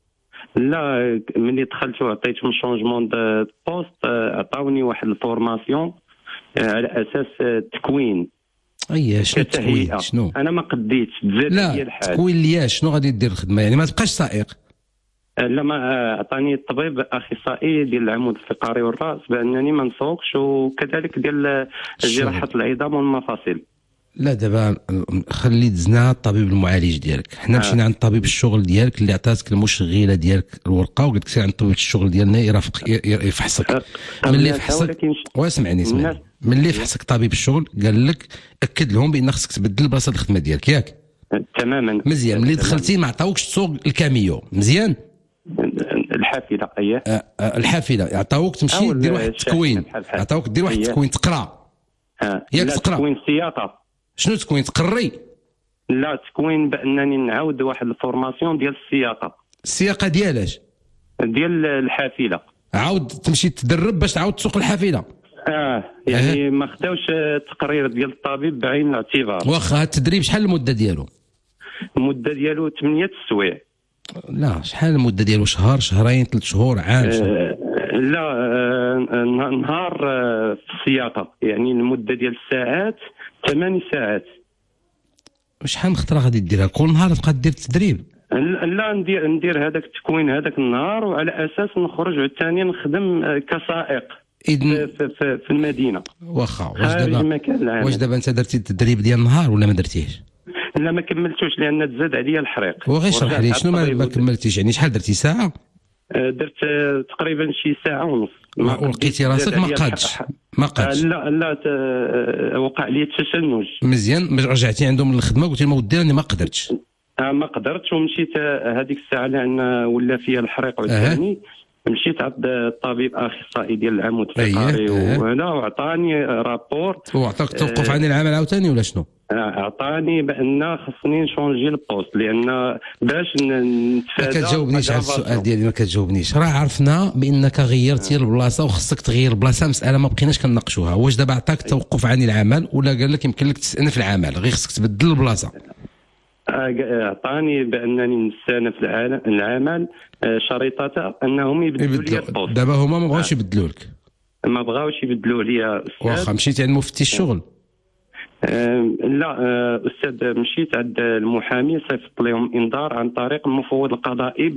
لا ملي دخلت وعطيت من شونجمون دو بوست عطاوني واحد الفورماسيون على اساس التكوين. شنو التكوين؟ شنو؟ انا ما قديتش بزاف ديال الحال. التكوين اللي شنو غادي دير الخدمه يعني ما تبقاش سائق؟ لا ما عطاني الطبيب اخصائي ديال العمود الفقري والراس بانني ما نسوقش وكذلك ديال جراحه العظام والمفاصل. لا دابا خلي دزنا الطبيب المعالج ديالك. حنا مشينا عند طبيب الشغل ديالك اللي عطاتك المشغله ديالك الورقه وقلت لك سير عند طبيب الشغل ديالنا يفحصك. ملي فحصك واسمعني ملي فحصك طبيب الشغل قال لك اكد لهم بان خصك تبدل بلاصه الخدمه ديالك ياك؟ تماما. مزيان. ملي دخلتي ما عطاوكش تسوق الكاميو مزيان؟ الحافله. اييه الحافله عطاوك تمشي دير واحد التكوين. عطاوك دير واحد التكوين تقرا ياك؟ تقرا تكوين السياقه. شنو تكوين تقري؟ لا تكوين بانني نعاود واحد الفورماسيون ديال السياقه ديالاش؟ ديال الحافله. عاود تمشي تدرب باش تعاود تسوق الحافله. يعني ما خداوش تقرير ديال الطبيب بعين الاعتبار. واخا هذا التدريب شحال المده ديالو؟ المده ديالو 8 سوايع. لا شحال المده ديالو؟ شهر شهرين 3 شهور عام؟ لا نهار في السياقه يعني المده ديال الساعات 8 ساعات. شحال من خطره غادي ديرها كل نهار تبقى دير التدريب؟ لا ندير هذاك التكوين هذاك النهار وعلى اساس نخرج عاوتاني نخدم كسائق في المدينه. واخا واش دابا انت درتي التدريب ديال النهار ولا ما درتيهش؟ لا ما كملتوش لان تزاد عليا الحريق. وغير شرح لي شنو ما كملتيش يعني شحال درتي؟ ساعه؟ درت تقريبا شي ساعه ونص. ولقيتي راسك ما قادش؟ لا وقع لي تشنج. مزيان. رجعتي عندهم للخدمه قلتي لهم ودي راني ما قدرتش؟ ما قدرتش ومشيت هذيك الساعه لان ولا فيا الحريق عاوتاني مشيت عند الطبيب اخصائي ديال العمود الفقري وهنا وعطاني رابور. وعطاك توقف عن العمل عاوتاني ولا شنو؟ اعطاني بان خصني نشونجي البوست لان باش نتفادى. ما كتجاوبنيش على السؤال ديالي، ما كتجاوبنيش. راه عرفنا بانك غيرتي البلاصه وخصك تغير البلاصه، مساله ما بقيناش كنناقشوها. واش دابا عطاك توقف عن العمل ولا قال لك يمكن لك تستأنف العمل غير خصك تبدل البلاصه؟ اعطاني بانني نستأنف العمل شريطه انهم يبدلوا لي البوست. دابا هما ما بغاوش يبدلوا لك؟ ما بغاوش يبدلوا لي استاذ. واخا مشيتي عند مفتي الشغل؟ لا استاذ، مشيت عند المحامي صيفط لهم انذار عن طريق المفوض القضائي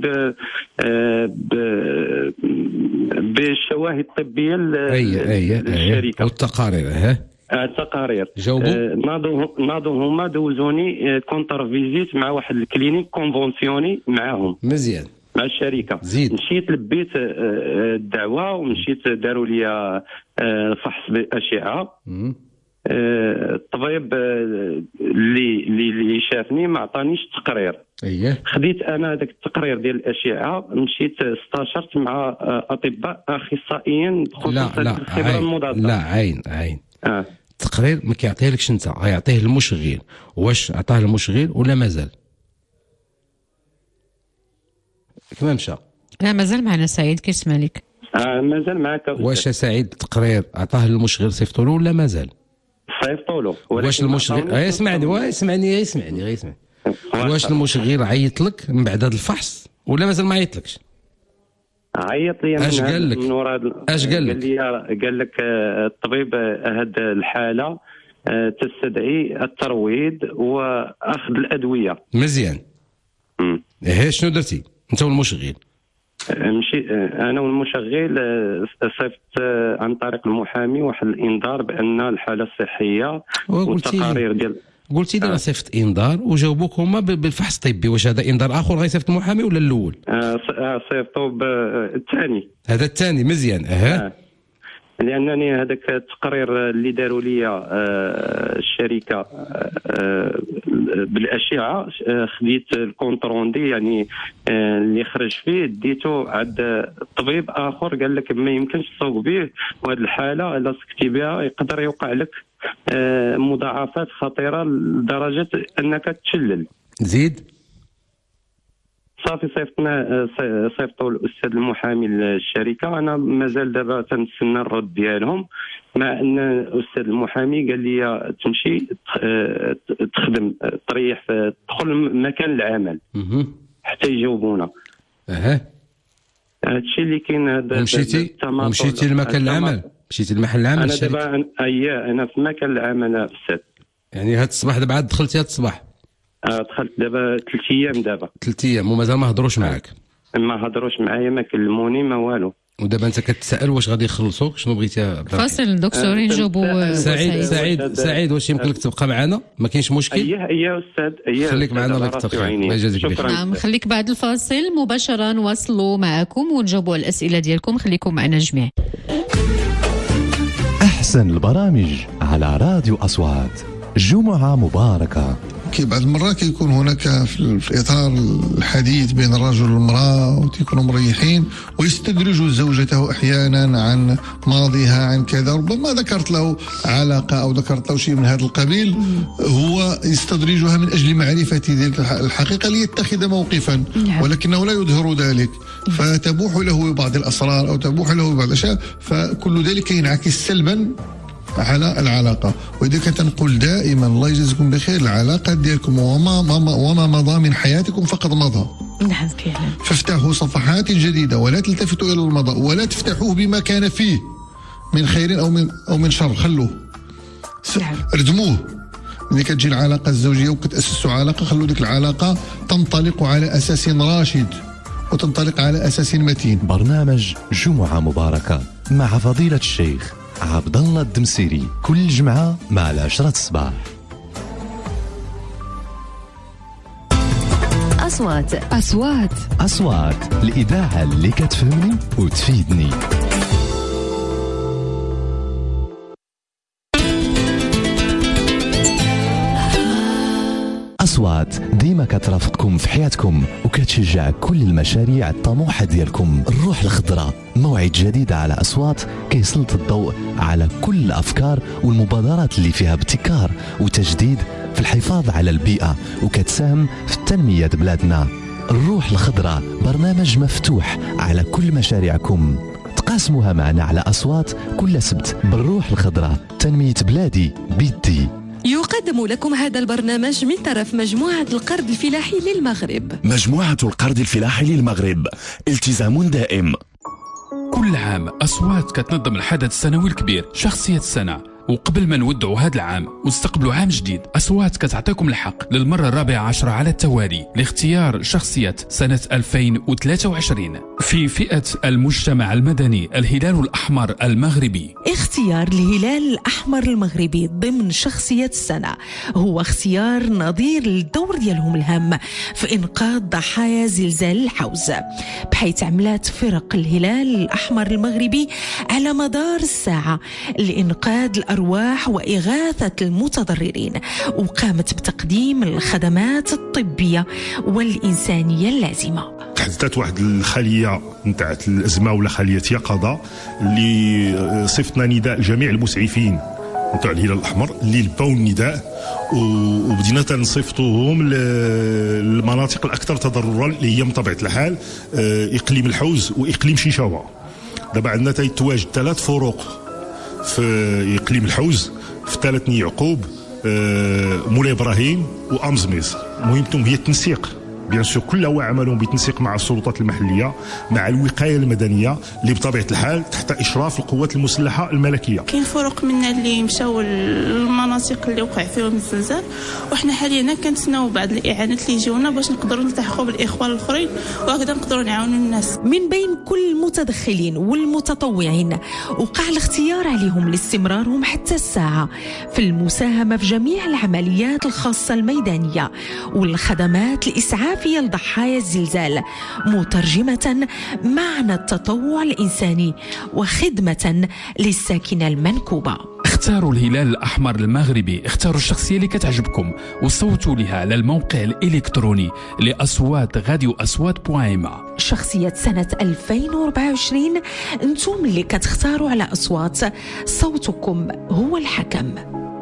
بالشواهد الطبيه للشركه والتقارير. التقارير جاوبوا ناضوا هما دوزوني كونتر فيزيت مع واحد الكلينيك كونفونسيوني معاهم مزيان مع الشركه. زيد. مشيت لبيت الدعوه ومشيت داروا لي فحص بالاشعه. الطبيب اللي شافني ما عطانيش تقرير. خديت انا هذاك التقرير ديال الاشعه، مشيت استشرت مع اطباء اخصائيين بخصوص الخبره المضاده. لا عين التقرير ما كيعطيه لكش انت، غيعطيه المشغل. واش عطاه المشغل ولا مازال؟ كما مشى؟ لا مازال معنا سعيد. كيسمع لك؟ مازال معك. واش سعيد التقرير عطاه المشغل صيفطوا له ولا مازال؟ صيفطوا له. واش المشغل اسمعني واش المشغل عيط لك من بعد هذا الفحص ولا مازال ما عيطلكش؟ عيط لي. اش قال لك؟ اش قال لك؟ قال لك الطبيب هاد الحاله تستدعي الترويض واخذ الادويه. مزيان. شنو درتي انت والمشغل؟ مشي انا والمشغل صيفط عن طريق المحامي واحد الانذار بان الحاله الصحيه والتقارير ديال. قلتي لي صيفط انذار وجاوبوك هما بالفحص الطبي. واش هذا انذار اخر غيصيفط المحامي ولا الاول؟ صيفطوا بالثاني. هذا الثاني. مزيان. لانني هذاك التقرير اللي داروا لي الشركه بالاشعه خديت الكونتروندي يعني اللي خرج فيه ديته عند طبيب اخر قال لك ما يمكنش تصوب به، وهذه الحاله الا سكتي بها يقدر يوقع لك مضاعفات خطيره لدرجه انك تشلل. زيد. صافي صيفطوا الاستاذ المحامي للشركه. انا مازال دابا تنستنى الرد ديالهم، مع ان الاستاذ المحامي قال لي تمشي تخدم تريح تدخل مكان العمل حتى يجاوبونا. هادشي اللي كاين. هذا مشيتي لمكان العمل؟ مشيتي لمحل العمل؟ انا دابا انا في مكان العمل استاذ. يعني هاد الصباح دابا عاد دخلتي هاد الصباح؟ دخلت دابا 3 ايام. دابا 3 ايام ومازال ما هضروش معاك؟ ما هضروش معايا، ما كلموني ما والو. ودابا انت كتسائل واش غادي يخلصوك؟ شنو بغيتي؟ فاصل الدكتور ينجبوا. سعيد واش يمكن لك تبقى معنا؟ ما كاينش مشكل. اييه استاذ خليك معنا الله يكثر خير. الله يجازيك بخير. نعم خليك بعد الفاصل مباشره نواصلوا معكم ونجاوبوا على الاسئله ديالكم. خليكم معنا جميع. أحسن البرامج على راديو أصوات. جمعة مباركة. بعض المرات كيكون هناك في اطار الحديث بين الرجل والمراه وتيكونوا مريحين ويستدرج زوجته احيانا عن ماضيها عن كذا، ربما ذكرت له علاقه او ذكرت له شيء من هذا القبيل، هو يستدرجها من اجل معرفه تلك الحقيقه ليتخذ موقفا، ولكنه لا يظهر ذلك، فتبوح له بعض الاسرار او تبوح له بعض الاشياء، فكل ذلك ينعكس سلبا على العلاقه. ولذلك تنقول دائما الله يجزيكم بخير، العلاقه ديالكم وما مضى من حياتكم فقد مضى. نعم فعلا. فافتحوا صفحات جديده ولا تلتفتوا الى الماضي، ولا تفتحوه بما كان فيه من خير او من شر، خلوه. ردموه. ملي كتجي العلاقه الزوجيه وكتاسسوا علاقه، خلوا ديك العلاقه تنطلق على اساس راشد وتنطلق على اساس متين. برنامج جمعه مباركه مع فضيله الشيخ عبد الله الدمسيري كل جمعة مع 10 الصباح. أصوات الإذاعة اللي كتفهمني وتفيدني. أصوات أصوات ديما كترافقكم في حياتكم وكتشجع كل المشاريع الطموحة ديالكم. الروح الخضراء موعد جديد على أصوات كيسلط الضوء على كل الأفكار والمبادرات اللي فيها ابتكار وتجديد في الحفاظ على البيئة وكتساهم في تنمية بلادنا. الروح الخضراء برنامج مفتوح على كل مشاريعكم، تقاسموها معنا على أصوات كل سبت. بالروح الخضراء تنمية بلادي بيدي. يقدم لكم هذا البرنامج من طرف مجموعة القرض الفلاحي للمغرب. مجموعة القرض الفلاحي للمغرب، التزام دائم. كل عام أصوات كتنظم الحدث السنوي الكبير شخصية السنة. وقبل ما نودعوا هذا العام ونستقبلوا عام جديد، أصوات كتعطيكم الحق للمرة 14 على التوالي لاختيار شخصية سنة 2023 في فئة المجتمع المدني الهلال الأحمر المغربي. اختيار الهلال الأحمر المغربي ضمن شخصية السنة هو اختيار نظير للدور ديالهم الهام في إنقاذ ضحايا زلزال الحوز، بحيث عملت فرق الهلال الأحمر المغربي على مدار الساعة لإنقاذ الأرواح وإغاثة المتضررين، وقامت بتقديم الخدمات الطبية والإنسانية اللازمة. تحدثت واحد الخلية نتاع الأزمة ولا خلية يقظة اللي صفتنا نداء لجميع المسعفين نتاع الهلال الأحمر اللي لباو النداء، وبدينا تنصفتوهم للمناطق الأكثر تضررا اللي هي من طبيعة الحال إقليم الحوز وإقليم شيشاوة. دابا عندنا تيتواجد 3 فروق في إقليم الحوز، في 3 يعقوب، مولاي إبراهيم وأمزميز. مهمتهم هي التنسيق، بيان سور كل هو عملهم بالتنسيق مع السلطات المحليه، مع الوقايه المدنيه اللي بطبيعه الحال تحت اشراف القوات المسلحه الملكيه. كاين فرق منا اللي مشاو للمناطق اللي وقع فيهم الزلزال، وحنا حاليا كنتسناو بعض الاعانات اللي يجيونا باش نقدروا نلتحقوا بالاخوان الاخرين وهكذا نقدروا نعاونوا الناس. من بين كل المتدخلين والمتطوعين وقع الاختيار عليهم لاستمرارهم حتى الساعه في المساهمه في جميع العمليات الخاصه الميدانيه والخدمات الاسعافيه لضحايا الزلزال، مترجمة معنى التطوع الإنساني وخدمة للساكنة المنكوبة. اختاروا الهلال الأحمر المغربي، اختاروا الشخصية اللي كتعجبكم وصوتوا لها على الموقع الإلكتروني لأصوات غاديو أصوات بوائمة. شخصية سنة 2024 انتم اللي كتختاروا على أصوات، صوتكم هو الحكم.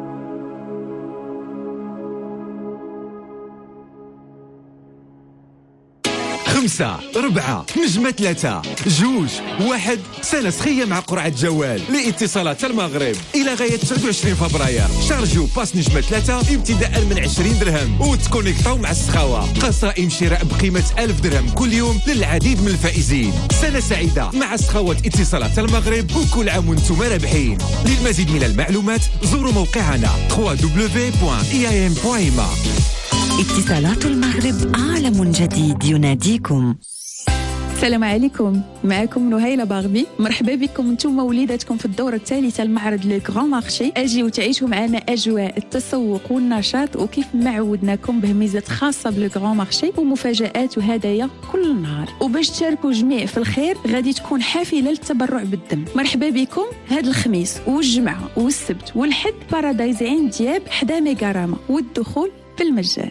5 4 نجمة 3 2 1 سنة سخية مع قرعة جوال لاتصالات المغرب إلى غاية 29 فبراير. شارجيو باس نجمة 3 ابتداء من 20 درهم وتكونيكطاو مع السخاوة. قصائم شراء بقيمة 1000 درهم كل يوم للعديد من الفائزين. سنة سعيدة مع سخاوة اتصالات المغرب وكل عام وانتم رابحين. للمزيد من المعلومات زوروا موقعنا www.iam.ma. اتصالات المغرب عالم جديد يناديكم. السلام عليكم، معكم نهيلة باغبي. مرحبا بكم انتم وليداتكم في الدورة الثالثة لمعرض لو غران مارشي. اجيو تعيشوا معنا اجواء التسوق والنشاط، وكيف ما عودناكم بهميزات خاصة بلو غران مارشي ومفاجآت وهدايا كل نهار. وباش تشاركوا جميع في الخير غادي تكون حافلة للتبرع بالدم. مرحبا بكم هذا الخميس والجمعة والسبت والحد بارادايز عين دياب حدا ميغاراما، والدخول بالمجان.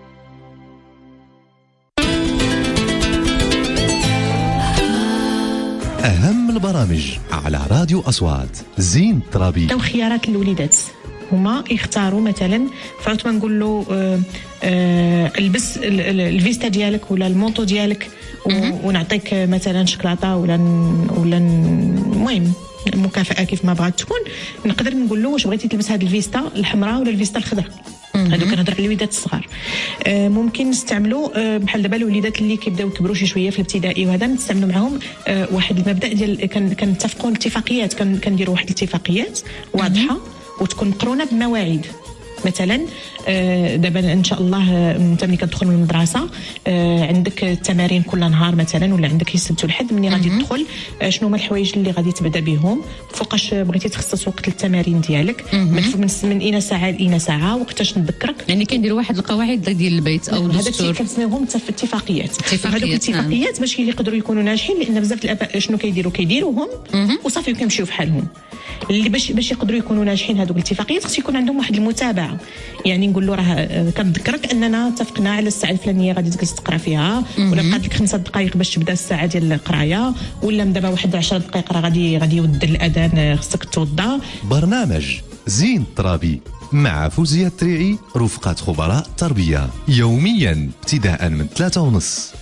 أهم البرامج على راديو أصوات. زين ترابي. لو خيارات الوليدات هما يختاروا مثلا فعوت ما نقول له البس الفيستا ديالك ولا المونطو ديالك ونعطيك مثلا شوكولاته ولا المهم مكافأة كيف ما بغات تكون. نقدر نقول له واش بغيتي تلبس هذه الفيستا الحمراء ولا الفيستا الخضراء. هادو كنهضر على الوليدات الصغار. ممكن نستعملوا بحال دابا الوليدات اللي كيبداو يكبروا شي شويه في الابتدائي وهذا نستعملوا معهم واحد المبدا ديال كنتفقوا اتفاقيات، كنديروا واحد الاتفاقيات واضحه وتكون مقرونه بمواعيد. مثلا دابا ان شاء الله انت ملي كتدخل من المدرسه عندك التمارين كل نهار مثلا، ولا عندك السبت والحد ملي غادي تدخل شنو هما الحوايج اللي غادي تبدا بهم، فوقاش بغيتي تخصص وقت للتمارين ديالك، من اين ساعه لاين ساعه، وقتاش نذكرك. يعني كنديروا واحد القواعد ديال البيت او دستور. هذاك الشيء كنسميوهم اتفاقيات. هذوك الاتفاقيات باش يقدروا يكونوا ناجحين، لان بزاف الاباء شنو كيديروهم وصافي كيمشيو في حالهم. اللي باش يقدروا يكونوا ناجحين هذوك الاتفاقيات خص يكون عندهم واحد المتابعه الساعه. يعني نقول له راه كنذكرك اننا اتفقنا على الساعه الفلانيه غادي تجلس تقرا فيها، ولا بقات لك 5 دقائق باش تبدا الساعه ديال القرايه، ولا من دابا واحد 10 دقائق راه غادي يودر الاذان خصك توضا. برنامج زين الترابي مع فوزية التريعي رفقة خبراء التربية يوميا ابتداء من 3:30.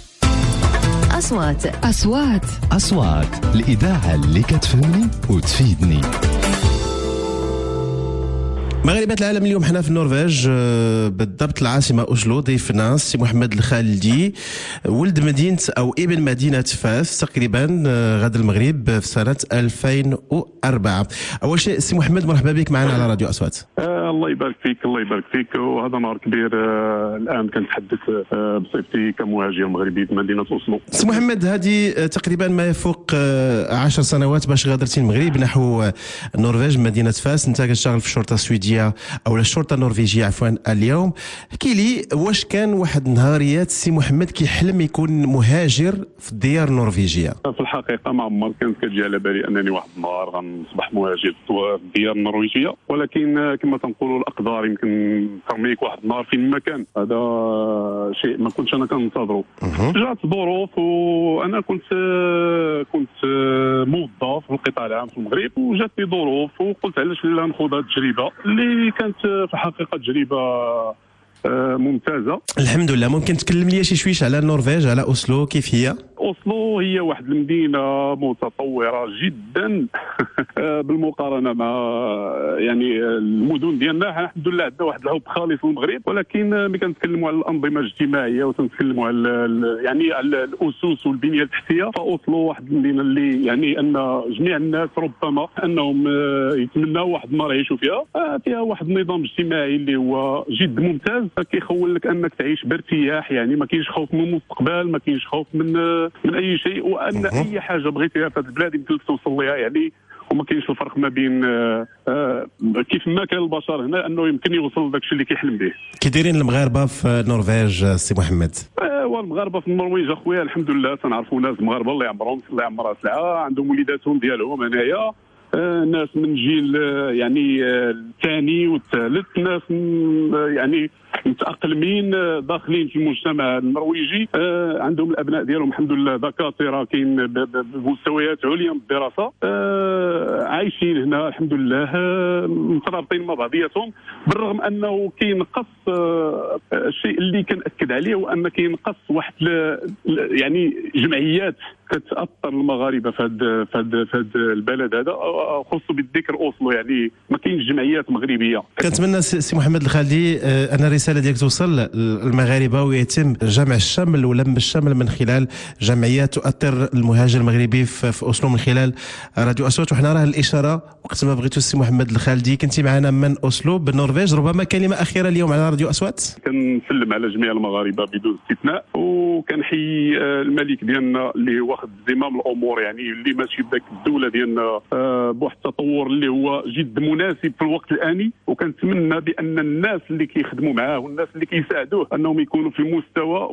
أصوات الإذاعة اللي كتفهمني وتفيدني. مغاربة العالم اليوم حنا في النرويج، بالضبط العاصمة أوسلو. ضيفنا السي محمد الخالدي، ولد مدينة أو ابن مدينة فاس تقريبا غدا المغرب في سنة 2004. أول شيء سي محمد مرحبا بك معنا على راديو أصوات. الله يبارك فيك وهذا نهار كبير. الآن كنتحدث بصفتي كمهاجر مغربي في مدينة أوسلو. سي محمد، هذه تقريبا ما يفوق 10 سنوات باش غادرتي المغرب نحو النرويج مدينة فاس. انت كتشتغل في الشرطة السويدية او الشرطه النرويجيه عفوا اليوم. احكي لي واش كان واحد النهاريات سي محمد كيحلم يكون مهاجر في الديار النرويجيه؟ في الحقيقه ما عمر كانت كتجي على بالي انني واحد النهار غنصبح مهاجر في الديار النرويجيه، ولكن كما تنقولوا الاقدار يمكن ترميك واحد النهار فين ما كان. هذا شيء ما كنتش انا كننتظره. جات ظروف وانا كنت موظف في القطاع العام في المغرب، وجاتني ظروف وقلت علاش لا ناخذ هذه التجربه اللي كانت في الحقيقه تجربه ممتازه. الحمد لله. ممكن تكلم لي شي شويش على النرويج، على اوسلو؟ كيف هي؟ اوسلو هي واحد المدينه متطوره جدا بالمقارنه مع يعني المدن ديالنا. حنا الحمد لله عندنا واحد الحب خالص في المغرب، ولكن ملي كنتكلموا على الانظمه الاجتماعيه وتنتكلموا على يعني على الاسس والبنيه التحتيه، فاوسلو واحد المدينه اللي يعني ان جميع الناس ربما انهم يتمناوا واحد النهار يعيشوا فيها. فيها واحد النظام اجتماعي اللي هو جد ممتاز، كيخول لك انك تعيش بارتياح. يعني ما كاينش خوف من المستقبل، ما كاينش خوف من اي شيء، وان اي حاجه بغيتيها في هذه البلاد يمكن لك توصل لها يعني. وما كاينش الفرق ما بين كيف ما كان البشر هنا انه يمكن يوصل لذاك الشيء اللي كيحلم به. كي دايرين المغاربه في النرويج سي محمد؟ والمغاربه في النرويج اخويا الحمد لله تنعرفوا ناس مغاربه الله يعمرهم الله يعمرها سلعه، عندهم وليداتهم ديالهم هنايا، ناس من جيل يعني الثاني والثالث، ناس يعني متأقلمين داخلين في المجتمع النرويجي، عندهم الابناء ديالهم الحمد لله دكاتره كاين بمستويات عليا من الدراسه، عايشين هنا الحمد لله مترابطين مع بعضياتهم، بالرغم انه كينقص الشيء اللي كنأكد عليه هو ان كينقص واحد يعني جمعيات كتاثر المغاربه في هذا البلد هذا، خصوصا بالذكر اوسلو. يعني ما كاينش جمعيات مغربيه. كنتمنى سي محمد الخالدي ان الرساله ديالك توصل للمغاربه ويتم جمع الشمل ولم الشمل من خلال جمعيات تؤثر المهاجر المغربي في اوسلو من خلال راديو اصوات. وحنا راه الاشاره وقت ما بغيتو السي محمد الخالدي كنتي معنا من اوسلو بالنرويج. ربما كلمه اخيره اليوم على راديو اصوات. كنسلم على جميع المغاربه بدون استثناء، وكنحيي الملك ديالنا اللي واخد زمام الامور، يعني اللي ماشي بداك الدوله ديالنا بواحد التطور اللي هو جد مناسب في الوقت الاني. وكنتمنى بان الناس اللي كيخدموا معاه والناس اللي كيساعدوه انهم يكونوا في المستوى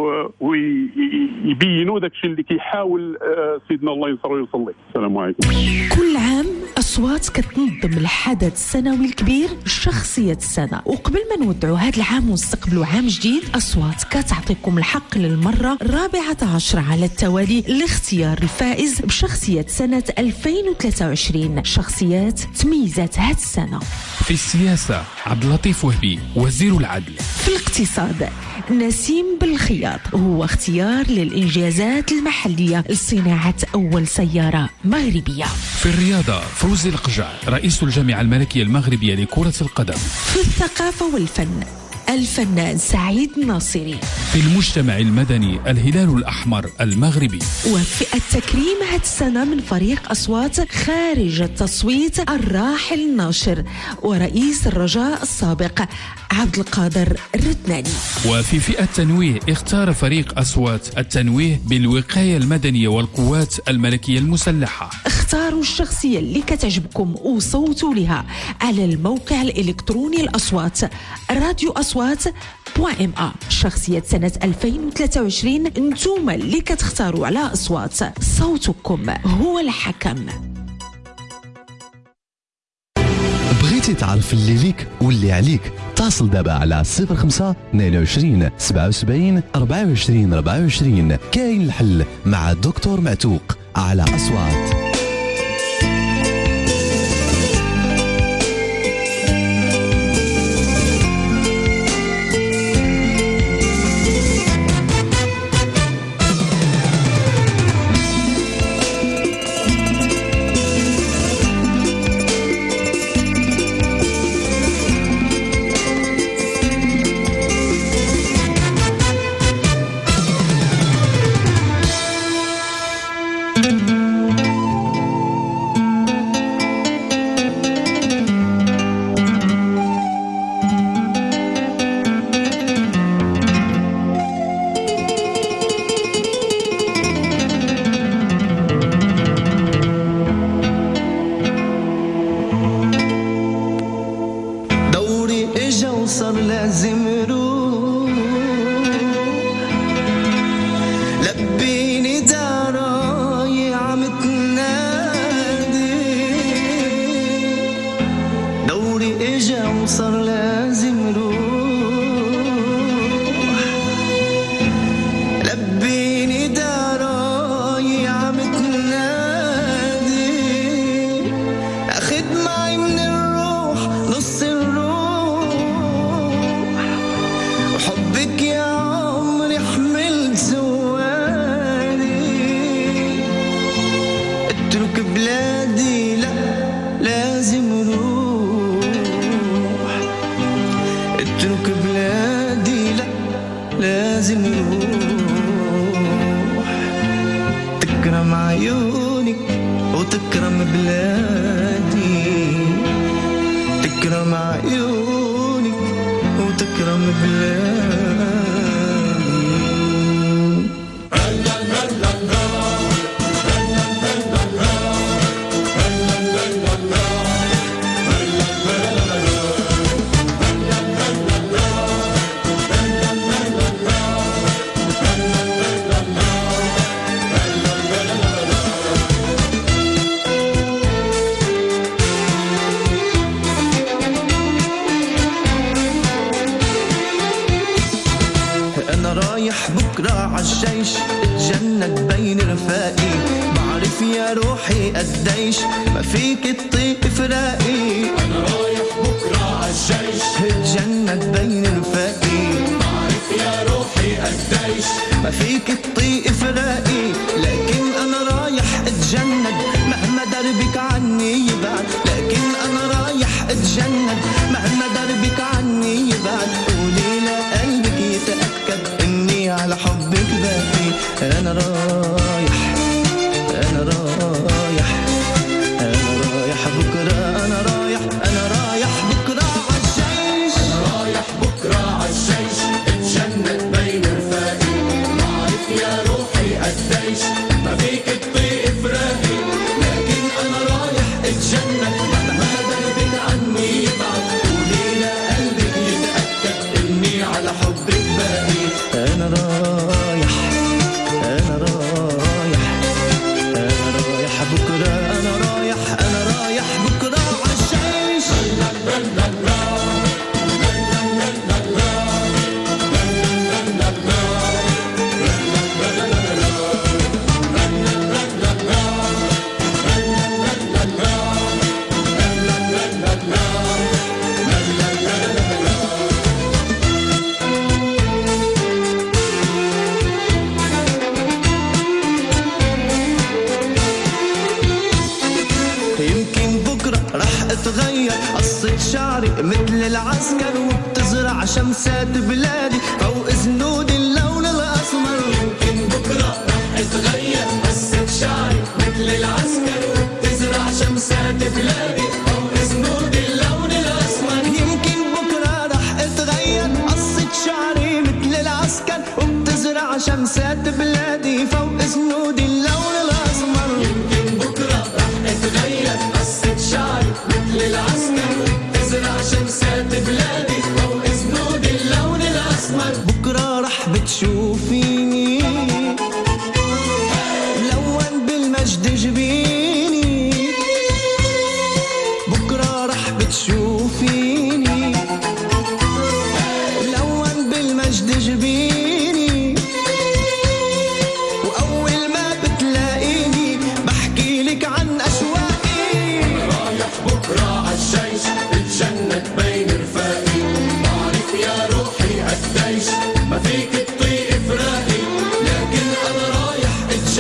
ويبينوا داك الشيء اللي كيحاول سيدنا الله ينصر ويصلي. السلام عليكم. كل عام أصوات كتنظم الحدث السنوي الكبير شخصية السنة، وقبل ما نودعوا هذا العام ونستقبلوا عام جديد، أصوات كتعطيكم الحق للمرة 14 على التوالي لاختيار الفائز بشخصية سنة 2023. شخصيات تميزات هذه السنة: في السياسة عبد اللطيف وهبي وزير العدل. في الاقتصاد نسيم بالخياط، هو اختيار للإنجازات المحلية لصناعة أول سيارة مغربية. في الرياضة فوزي القجع رئيس الجامعة الملكية المغربية لكرة القدم. في الثقافة والفن الفنان سعيد ناصري. في المجتمع المدني الهلال الأحمر المغربي. وفي التكريم هذه السنة من فريق أصوات خارج التصويت الراحل ناشر ورئيس الرجاء السابق عبد القادر الردناني. وفي فئة التنويه اختار فريق أصوات التنويه بالوقاية المدنية والقوات الملكية المسلحة. اختاروا الشخصية اللي كتعجبكم وصوتوا لها على الموقع الإلكتروني الأصوات راديو أصوات.ma. شخصية سنة 2023 انتم اللي كتختاروا على أصوات، صوتكم هو الحكم. بغيتي بغيتي تعرف اللي ليك واللي عليك اتصل دابا على 05 22 77 24 24. كاين الحل مع دكتور معتوق على أصوات.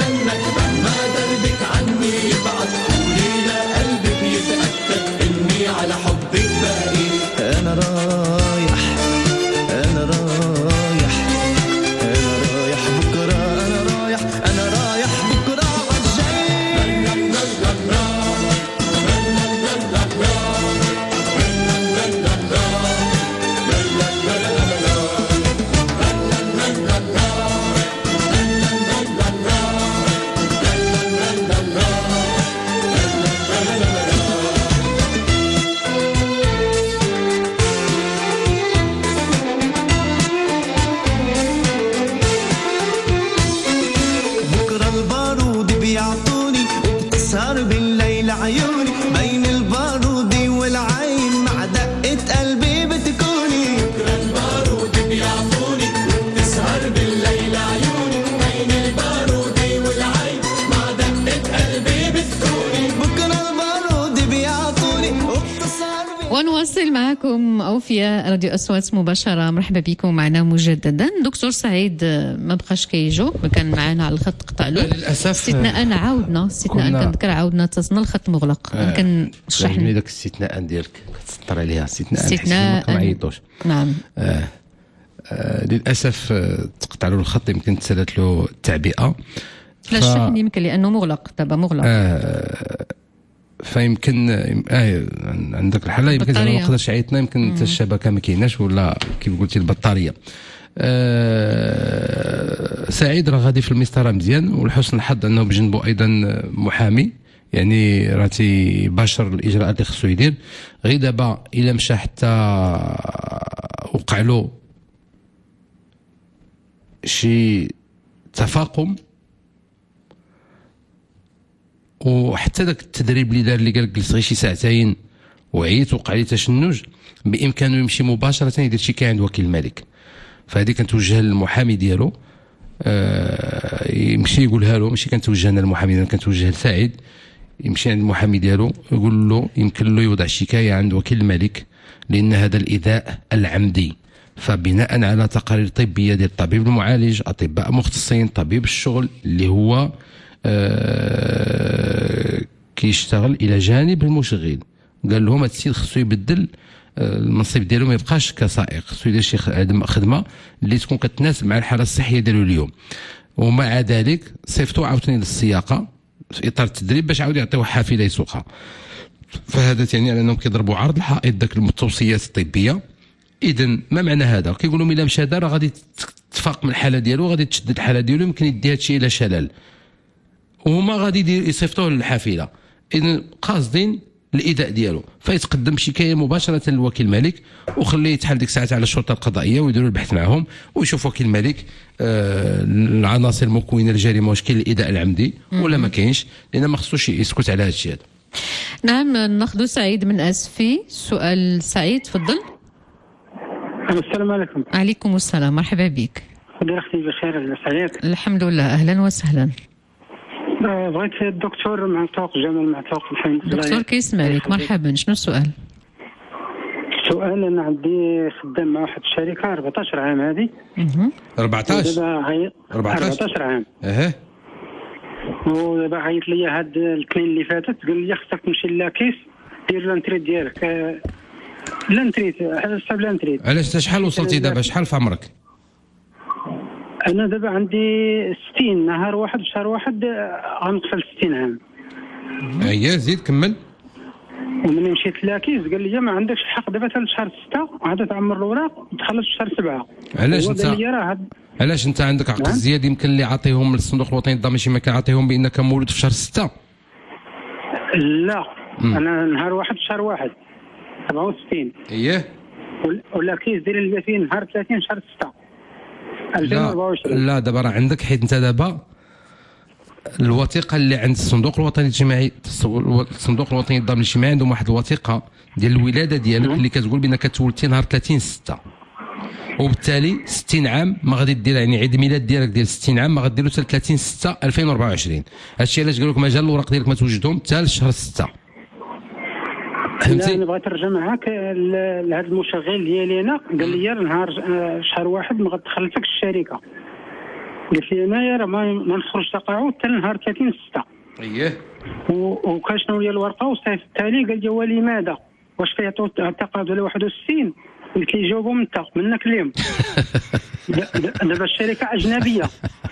الجنة مهما دربك عني يبعد قولي لقلبك يتأكد إني على حبك باقي. أنا رايح أنا رايح أنا رايح بكرة أنا رايح بكرة بكرة البارود بيعطوني وبتسهر بالليل عيوني بين البارود والعين مع دقة قلبي بتكوني. بكرة البارود بيعطوني وبتسهر بالليل عيوني بين البارود والعين مع دقة قلبي بتكوني. بكرة البارود بيعطوني وبتسهر ونواصل معكم أوفياء راديو أصوات مباشرة. مرحبا بكم معنا مجددا. دكتور سعيد ما بقاش كيجاوب، كان معنا على الخط قطع له للاسف. استثناء عاودنا كنذكر عاودنا اتصلنا الخط مغلق. كنشرح لي داك الاستثناء ديالك كتسطر عليها استثناء ما عيطوش. نعم. للاسف تقطع له الخط، يمكن تسالت له التعبئه. لا الشحن يمكن لانه مغلق دابا مغلق. فيمكن عندك الحاله يمكن زعما ما نقدرش عيطنا، يمكن حتى الشبكه ما كايناش ولا كيف قلتي البطاريه. سعيد راه غادي في المسطره مزيان، ولحسن الحظ انه بجنبه ايضا محامي، يعني راه تيباشر الاجراءات اللي خصو يدير. غير دابا الا مشى حتى وقع له شي تفاقم، وحتى داك التدريب اللي دار اللي قال جلس غير شي ساعتين وعيت وقع لي تشنج، بامكانه يمشي مباشره يدير شكايه عند وكيل الملك. فهذه كنتوجه للمحامي ديالو، يمشي يقولها له، ماشي كنتوجه انا للمحامي، انا كنتوجه لسعيد، يمشي عند المحامي ديالو يقول له يمكن له يوضع شكايه عند وكيل الملك لان هذا الايذاء العمدي. فبناء على تقارير طبيه ديال الطبيب المعالج، اطباء مختصين، طبيب الشغل اللي هو كيشتغل الى جانب المشغل، قال لهم هذا السيد خصو يبدل المنصب ديالو، ما يبقاش كسائق، خصو يدير شي خدمه اللي تكون كتناسب مع الحاله الصحيه ديالو اليوم. ومع ذلك صيفطوا عاوتاني للسياقه في اطار التدريب باش عاود يعطيوه حافله يسوقها. فهذا يعني على انهم كيضربوا عرض الحائط داك التوصيات الطبيه. اذا ما معنى هذا؟ كيقولوا الا مشى دار غادي تفاق من الحاله ديالو، غادي تشدد الحاله ديالو، يمكن يدي هذا الشيء الى شلل، وهما غادي يصيفطوه للحافله. اذا قاصدين الايذاء ديالو، فيتقدم بشكايه مباشره لوكيل الملك وخليه يتحال ديك الساعات على الشرطه القضائيه ويديروا البحث معهم، ويشوف وكيل الملك العناصر المكونه للجريمه واش كاين الايذاء العمدي ولا ما كاينش، لان ما خصوش يسكت على هذا الشيء هذا. نعم. ناخذ سعيد من اسفي. سؤال سعيد تفضل. السلام عليكم. عليكم السلام، مرحبا بك. خدي اختي بخير لاباس. الحمد لله، اهلا وسهلا. بغيت الدكتور معتوق جمال معتوق الحمد لله. دكتور كيسمع لك، مرحبا. شنو السؤال؟ السؤال انا عندي خدام مع واحد الشركه 14 عام هذه. 14 عام. ودابا عيط لي هاد الاثنين اللي فاتت، قال لي خصك تمشي لاكيس دير لانتريت ديالك. لانتريت حساب لانتريت. علاش شحال وصلتي دابا؟ شحال في عمرك؟ انا دابا عندي 60 نهار واحد شهر واحد غنقفل 60 عام. اييه زيد كمل. وملي مشيت لاكيس قال لي ما عندكش الحق دابا حتى لشهر 6 عاد تعمر الاوراق وتخلص في شهر 7. علاش انت عندك عقد زياد يمكن اللي عاطيهم للصندوق الوطني للضمان شي ما كيعطيهم بانك مولود في شهر 6؟ لا انا نهار واحد شهر واحد 67. اييه. ولاكيس داير لي فيه نهار 30 شهر 6 2024. لا دابا راه عندك، حيت انت دابا الوثيقه اللي عند الصندوق الوطني الاجتماعي، الصندوق الوطني للضمان الاجتماعي عندهم واحد الوثيقه ديال الولاده ديالك اللي كتقول بانك تولدتي نهار 30/6، وبالتالي 60 عام ما غادي دير، يعني عيد الميلاد ديالك ديال 60 عام ما غاديرو حتى 30/6/2024. هادشي علاش قالوا لك مجال الاوراق ديالك ما توجدهم حتى لشهر 6. لا انا بغيت نرجع معاك لهذا المشغل ديالي. انا قال لي نهار شهر واحد ما غتدخلتكش الشركه. قالت لي انايا راه ما نخرج تقاعد حتى نهار 30/6. اييه وكان شنو هي الورقه وصيف التالي قال لي ولماذا واش كيعطيو التقاعد على 61؟ قلت لي جاوبهم انت منك اليوم. دابا الشركه اجنبيه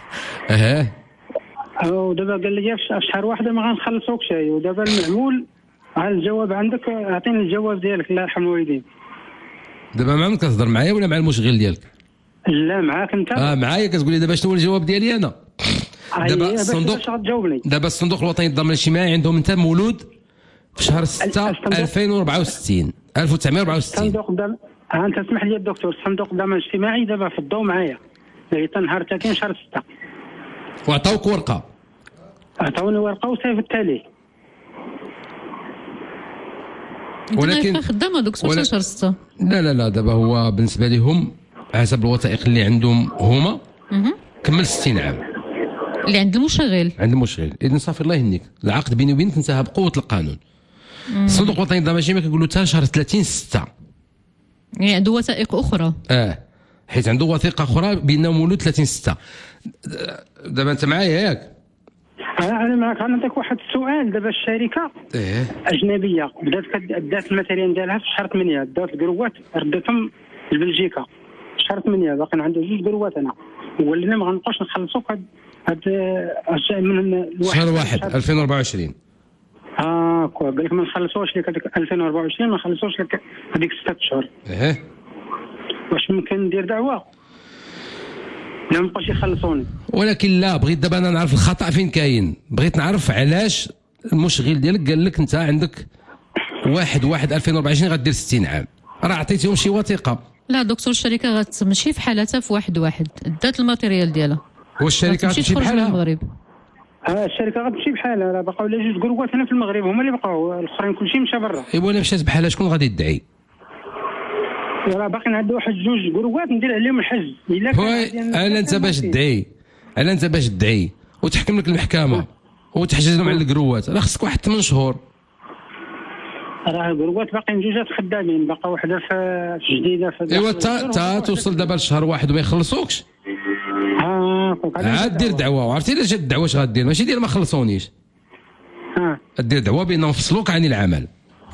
ودابا قال لي في شهر واحده ما غنخلصوكش شيء، ودابا المعمول على الجواب عندك، اعطيني الجواب ديالك الله يرحم الوالدين. دابا ما عمرك كتهضر معايا ولا مع المشغل ديالك؟ لا معاك انت. معايا كتقول لي دابا شنو هو الجواب ديالي انا؟ دابا الصندوق الوطني للضمان الاجتماعي عندهم انت مولود في شهر 6 2064 1964. صندوق الضمان انت اسمح لي الدكتور، صندوق الضمان الاجتماعي دابا في الضوء معايا لقيت نهار 30 شهر 6. وعطاوك ورقه؟ عطاوني ورقه وصيف التالي. ولكن خدامه دكتور شهر 6. لا دابا هو بالنسبه لهم حسب الوثائق اللي عندهم هما كمل 60 عام اللي عند المشغل. اذا صافي الله يهنيك، العقد بيني وبينك انتهى بقوه القانون. الصندوق الوطني للضمان الاجتماعي كيقول له حتى شهر 30/6 يعني عنده وثائق اخرى. حيت عنده وثيقه اخرى بانه مولود 30/6. دابا انت معايا ياك؟ انا معك. غنعطيك واحد السؤال. دابا الشركه اجنبيه دات الماتيريال ديالها في شهر 8، دات الكروات ردتهم لبلجيكا شهر 8، باقي عنده 2 كروات انا ولينا ما غنبقاوش نخلصوك هاد من شهر 1 2024. قال لك ما نخلصوش لك هذيك 2024، ما نخلصوش لك هذيك 6 شهور. واش ممكن ندير دعوه؟ لا مابقاش يخلصوني. ولكن لا، بغيت دابا انا نعرف الخطا فين كاين، بغيت نعرف علاش المشغل ديالك قال لك انت عندك 1/1/2024 غدير 60 عام، راه عطيتيهم شي وثيقه. لا دكتور، الشركه غتمشي في حالتها في 1/1 دات الماتيريال ديالها. والشركه غتمشي بحالها؟ المغرب الشركه غتمشي بحالها، راه بقاو لا 2 كروات هنا في المغرب هما اللي بقاو، الاخرين كلشي مشى برا. ايوا ولا مشات بحالها شكون غادي يدعي؟ راه باقي عندي واحد 2 كروات ندير عليهم الحج. الا كان انت باش تدعي وتحكم لك المحكمه وتحجز لهم على الكروات، راه خصك واحد 8 شهور. راه الكروات باقيين 2 خدامين، باقا وحده في جديده في. ايوا تا توصل دابا لشهر 1 وما يخلصوكش. عاد دير دعوه، وعرفتي الا جات الدعوه اش غدير؟ ماشي دير ما خلصونيش. دير دعوه بانهم فصلوك عن العمل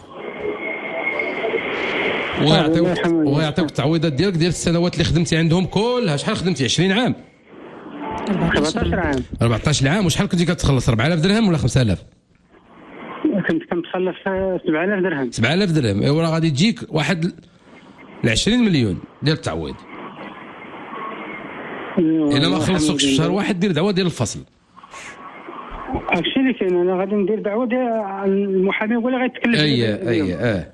ويعطيوك التعويضات ديالك ديال السنوات اللي خدمتي عندهم كلها. شحال خدمتي؟ 20 عام؟ 14 عام. 14 عام. وشحال كنتي كتخلص؟ 4000 درهم ولا 5000؟ كنت كنتخلص 7000 درهم. 7000 درهم. ايوا راه غادي تجيك واحد 20 مليون ديال التعويض. الا ما خلصوكش في شهر 1 دير دعوه ديال الفصل. هادشي اللي كاين. انا غادي ندير دعوه ديال المحامي هو اللي غيتكلم.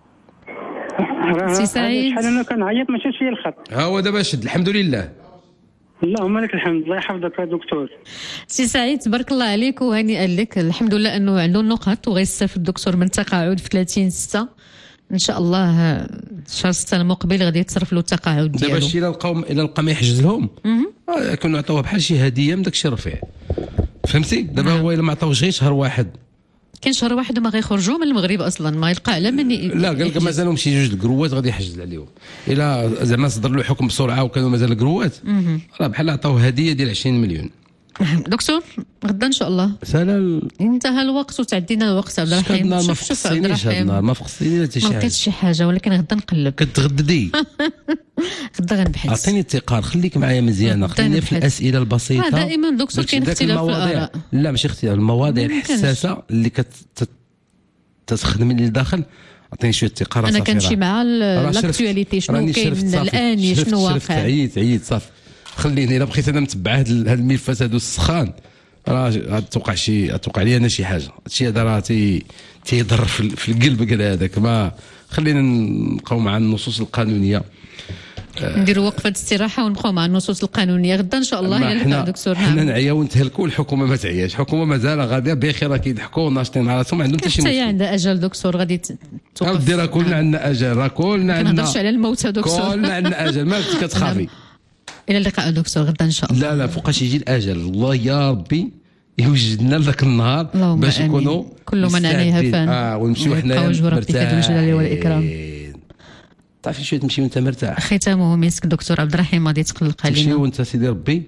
سي سعيد شحال انا كنعيط ما شادش ليا الخط. ها هو دابا شد الحمد لله. اللهم لك الحمد. الله يحفظك يا دكتور. سي سعيد تبارك الله عليك وهنيئا لك. الحمد لله انه عنده النقط وغيستافد الدكتور من التقاعد في 30/6 ان شاء الله. شهر 6 المقبل غادي يتصرف له التقاعد ديالو. دابا الشيء الا لقى ما يحجز لهم كانوا عطاوها بحال شي هديه من داك الشيء رفيع، فهمتي؟ دابا هو الا ما عطاوش غير شهر 1 كاين شهر 1 وما غيخرجوا من المغرب اصلا، ما يلقى على من لا قال لك مازالهم شي 2 الكروات غادي يحجز عليهم. الا زعما صدر له حكم بسرعه وكانوا مازال الكروات راه بحال عطاوه هديه ديال 20 مليون. دكتور غدا ان شاء الله انتهى الوقت وتعدينا الوقت. عبد الرحيم ما فقصتينيش هاد النهار، ما فقصتيني حتى شي حاجه. ما لقيتش شي حاجه ولكن غدا نقلب. كتغددي غدا غنبحث. عطيني التقار، خليك معايا مزيانه، خليني في الاسئله البسيطه. دائما دكتور كاين اختلاف في الاراء. لا ماشي اختلاف، المواضيع الحساسه اللي تخدم اللي داخل. عطيني شويه التقار. انا كنمشي مع لاكتواليتي شنو كاين الان شنو واقع. عييت صافي. خليني الا بقيت انا متبع هاد الملفات هادو السخان راه غتوقع لي انا شي حاجه. هادشي هذا راه تيضر في القلب كذا هذاك. ما خلينا نبقاو مع النصوص القانونيه. نديروا وقفه استراحه ونبقاو مع النصوص القانونيه غدا ان شاء الله. يا دكتور حنا نعياو ونتهلكوا، الحكومه ما تعياش. الحكومه مازال غاديه بخير، راه كيضحكوا وناشطين على راسهم، ما عندهم حتى شي مشكل. حتى عندها اجل دكتور غادي توقف. راه كلنا عندنا اجل، راه كلنا عندنا. ما نهضرش على الموت دكتور. كلنا عندنا اجل، ما كتخافي. الى اللقاء دكتور غدا ان شاء الله. لا فوقاش يجي الاجل. الله يا ربي يوجدنا لذاك النهار باش نكونوا كل من عليها فان ونمشيو حنايا مرتاحين. تعرفي شويه تمشي وانت مرتاح. ختامه مسك دكتور عبد الرحيم غادي تقلق علينا. تمشي وانت سيدي ربي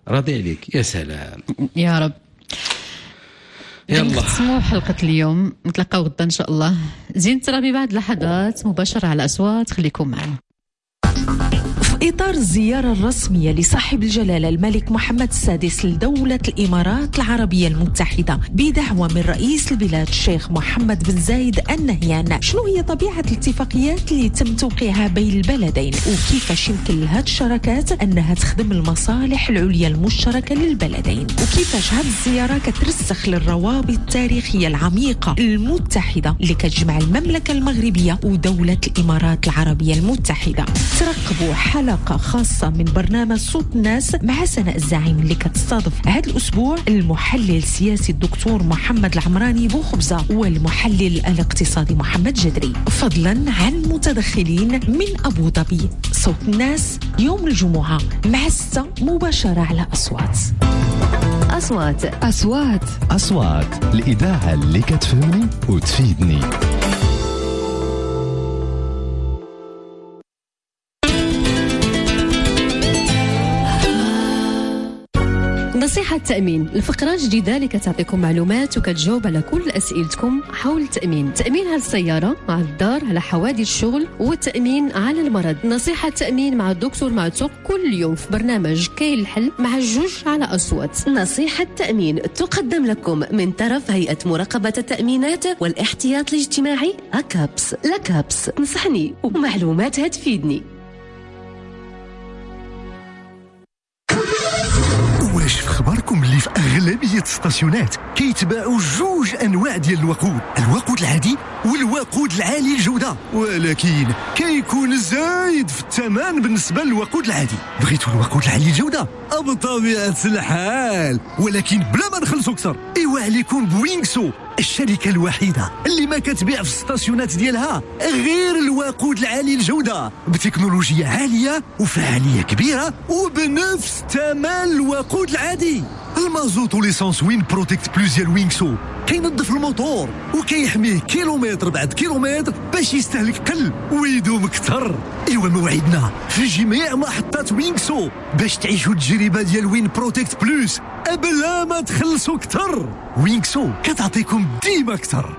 راضي عليك. يا سلام يا رب. يلا نختموا حلقة اليوم، نتلاقاو غدا إن شاء الله. زين ترى بعد لحظات مباشرة على أصوات، خليكم معنا. في إطار الزيارة الرسمية لصاحب الجلالة الملك محمد السادس لدولة الإمارات العربية المتحدة بدعوة من رئيس البلاد الشيخ محمد بن زايد النهيان، شنو هي طبيعة الاتفاقيات اللي تم توقيعها بين البلدين وكيفاش يمكن لهذه الشراكات أنها تخدم المصالح العليا المشتركة للبلدين، وكيفاش هذه الزيارة كترسخ للروابط التاريخية العميقة المتحدة اللي كتجمع المملكة المغربية ودولة الإمارات العربية المتحدة. ترقبوا حلقة خاصة من برنامج صوت الناس مع سناء الزعيم اللي كتستضيف هذا الأسبوع المحلل السياسي الدكتور محمد العمراني بوخبزة والمحلل الاقتصادي محمد جدري، فضلا عن متدخلين من أبو ظبي. صوت الناس يوم الجمعة مع 6 مباشرة على أصوات. أصوات الإذاعة اللي كتفهمني وتفيدني. نصيحة التأمين، الفقرة جديدة اللي كتعطيكم معلومات وكتجاوب على كل أسئلتكم حول التأمين. تأمين على السيارة، على الدار، على حوادث الشغل، والتأمين على المرض. نصيحة التأمين مع الدكتور معتوق كل يوم في برنامج كاين الحل مع جوج على أصوات. نصيحة التأمين تقدم لكم من طرف هيئة مراقبة التأمينات والاحتياط الاجتماعي أكابس. لكابس نصحني ومعلوماتها تفيدني. واش في خبركم اللي في أغلبية الستاسيونات كيتباعوا جوج أنواع ديال الوقود العادي والوقود العالي الجودة، ولكن كيكون زايد في الثمن بالنسبة للوقود العادي. بغيتوا الوقود العالي الجودة بطبيعة الحال، ولكن بلا ما نخلصوا أكثر. إيوا عليكم بوينغسو، الشركة الوحيدة اللي ما كتبيع في الستاسيونات ديالها غير الوقود العالي الجودة، بتكنولوجيا عالية وفعالية كبيرة وبنفس ثمن الوقود العادي. المازوت وليسانس وين بروتكت بلوز ديال وينغسو كينظف الموتور وكيحميه كيلومتر بعد كيلومتر باش يستهلك قل ويدوم كثر. ايوا موعدنا في جميع محطات وينغسو باش تعيشوا التجربة ديال وين بروتكت بلوس بلا ما تخلصوا كثر. وينغسو كتعطيكم ديما كثر.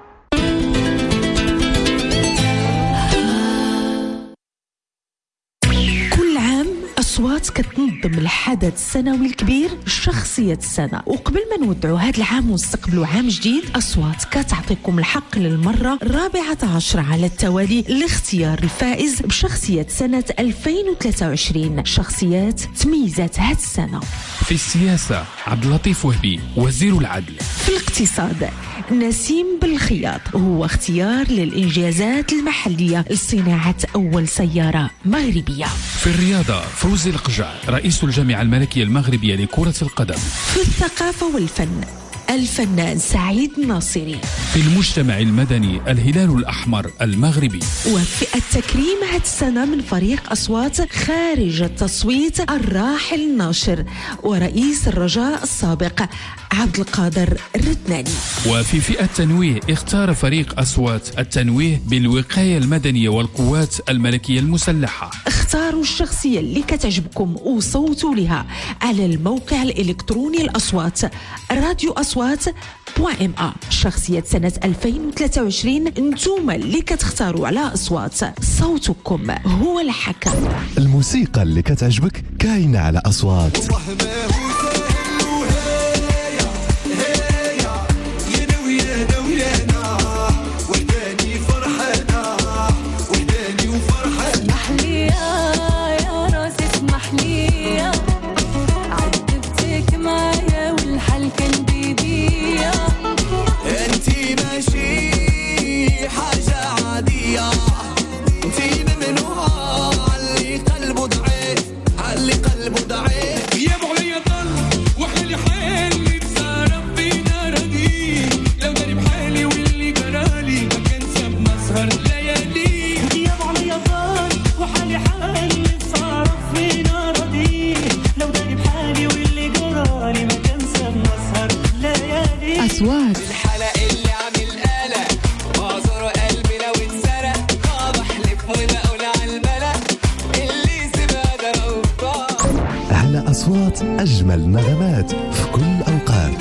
أصوات كتنظم الحدث السنوي الكبير شخصية السنة، وقبل ما نودعوا هذا العام ونستقبلوا عام جديد، أصوات كتعطيكم الحق للمرة 14 على التوالي لاختيار الفائز بشخصية سنة 2023. شخصيات تميزات هذه السنة: في السياسة عبد اللطيف وهبي وزير العدل. في الاقتصاد نسيم بالخياط، هو اختيار للإنجازات المحلية لصناعة أول سيارة مغربية. في الرياضة فوزي القجع رئيس الجامعة الملكية المغربية لكرة القدم. في الثقافة والفن الفنان سعيد الناصري. في المجتمع المدني الهلال الأحمر المغربي. وفي التكريم هذه السنة من فريق أصوات خارج التصويت الراحل الناشر ورئيس الرجاء السابق عبد القادر الرتناني. وفي فئة التنويه اختار فريق أصوات التنويه بالوقاية المدنية والقوات الملكية المسلحة. اختاروا الشخصية اللي كتعجبكم وصوتوا لها على الموقع الإلكتروني الأصوات راديو أصوات.ma. شخصية سنة 2023 انتم اللي كتختاروا على أصوات، صوتكم هو الحكم. الموسيقى اللي كتعجبك كاينة على أصوات. أصوات على أصوات. أصوات أجمل نغمات في كل أوقات.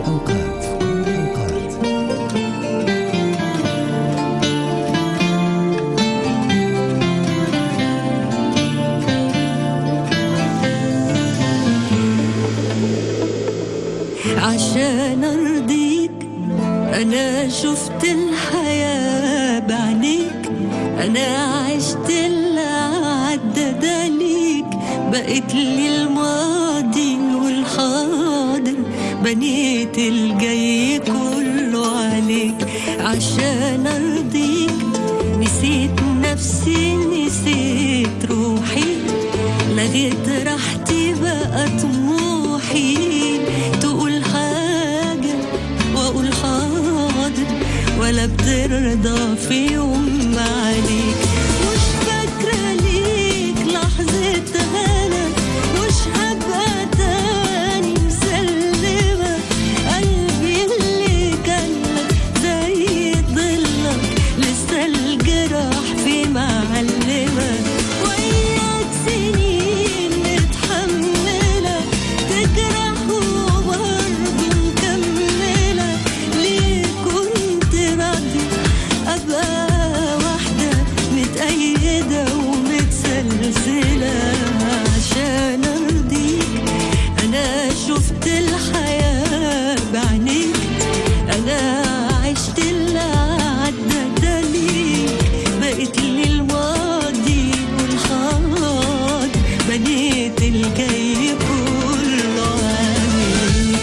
عشان أرضيك أنا شفت الحياة بعينيك، أنا عشت اللي عدى دليك، بقيت لي الماضي والحاضر، بنيت الجاي كله عليك. عشان أرضيك نسيت نفسي نسيت روحي، لغيت راحتي بقى طموحي، تقول حاجة وأقول حاضر، ولا بترضى في يوم عليك. مش فاكرة ليك لحظة هنا، مش هبقى تاني مسلمة، قلبي اللي كان زي ضلك لسه الجراح في معلمة. وياك سنين متحملة تجرح وبرضه مكملة، ليه كنت راضي أبقى واحدة متأيدة ومتسلسلة. عشان أرضيك أنا شفت الحياة بعينيك، أنا عشت اللي عدى دليك، بقيت لي الماضي والحاضر، بنيت الجاي كله عليك.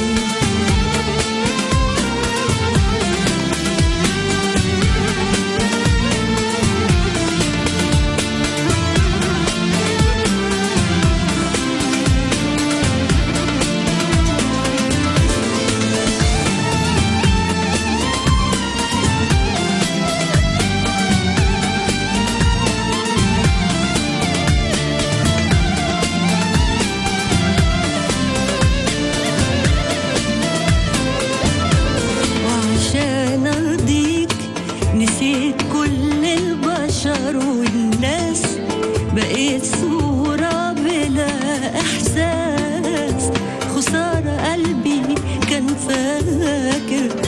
وعشان أرضيك نسيت كل البشر والناس، بقيت صورة بلا إحساس. خسارة قلبي كان فاكر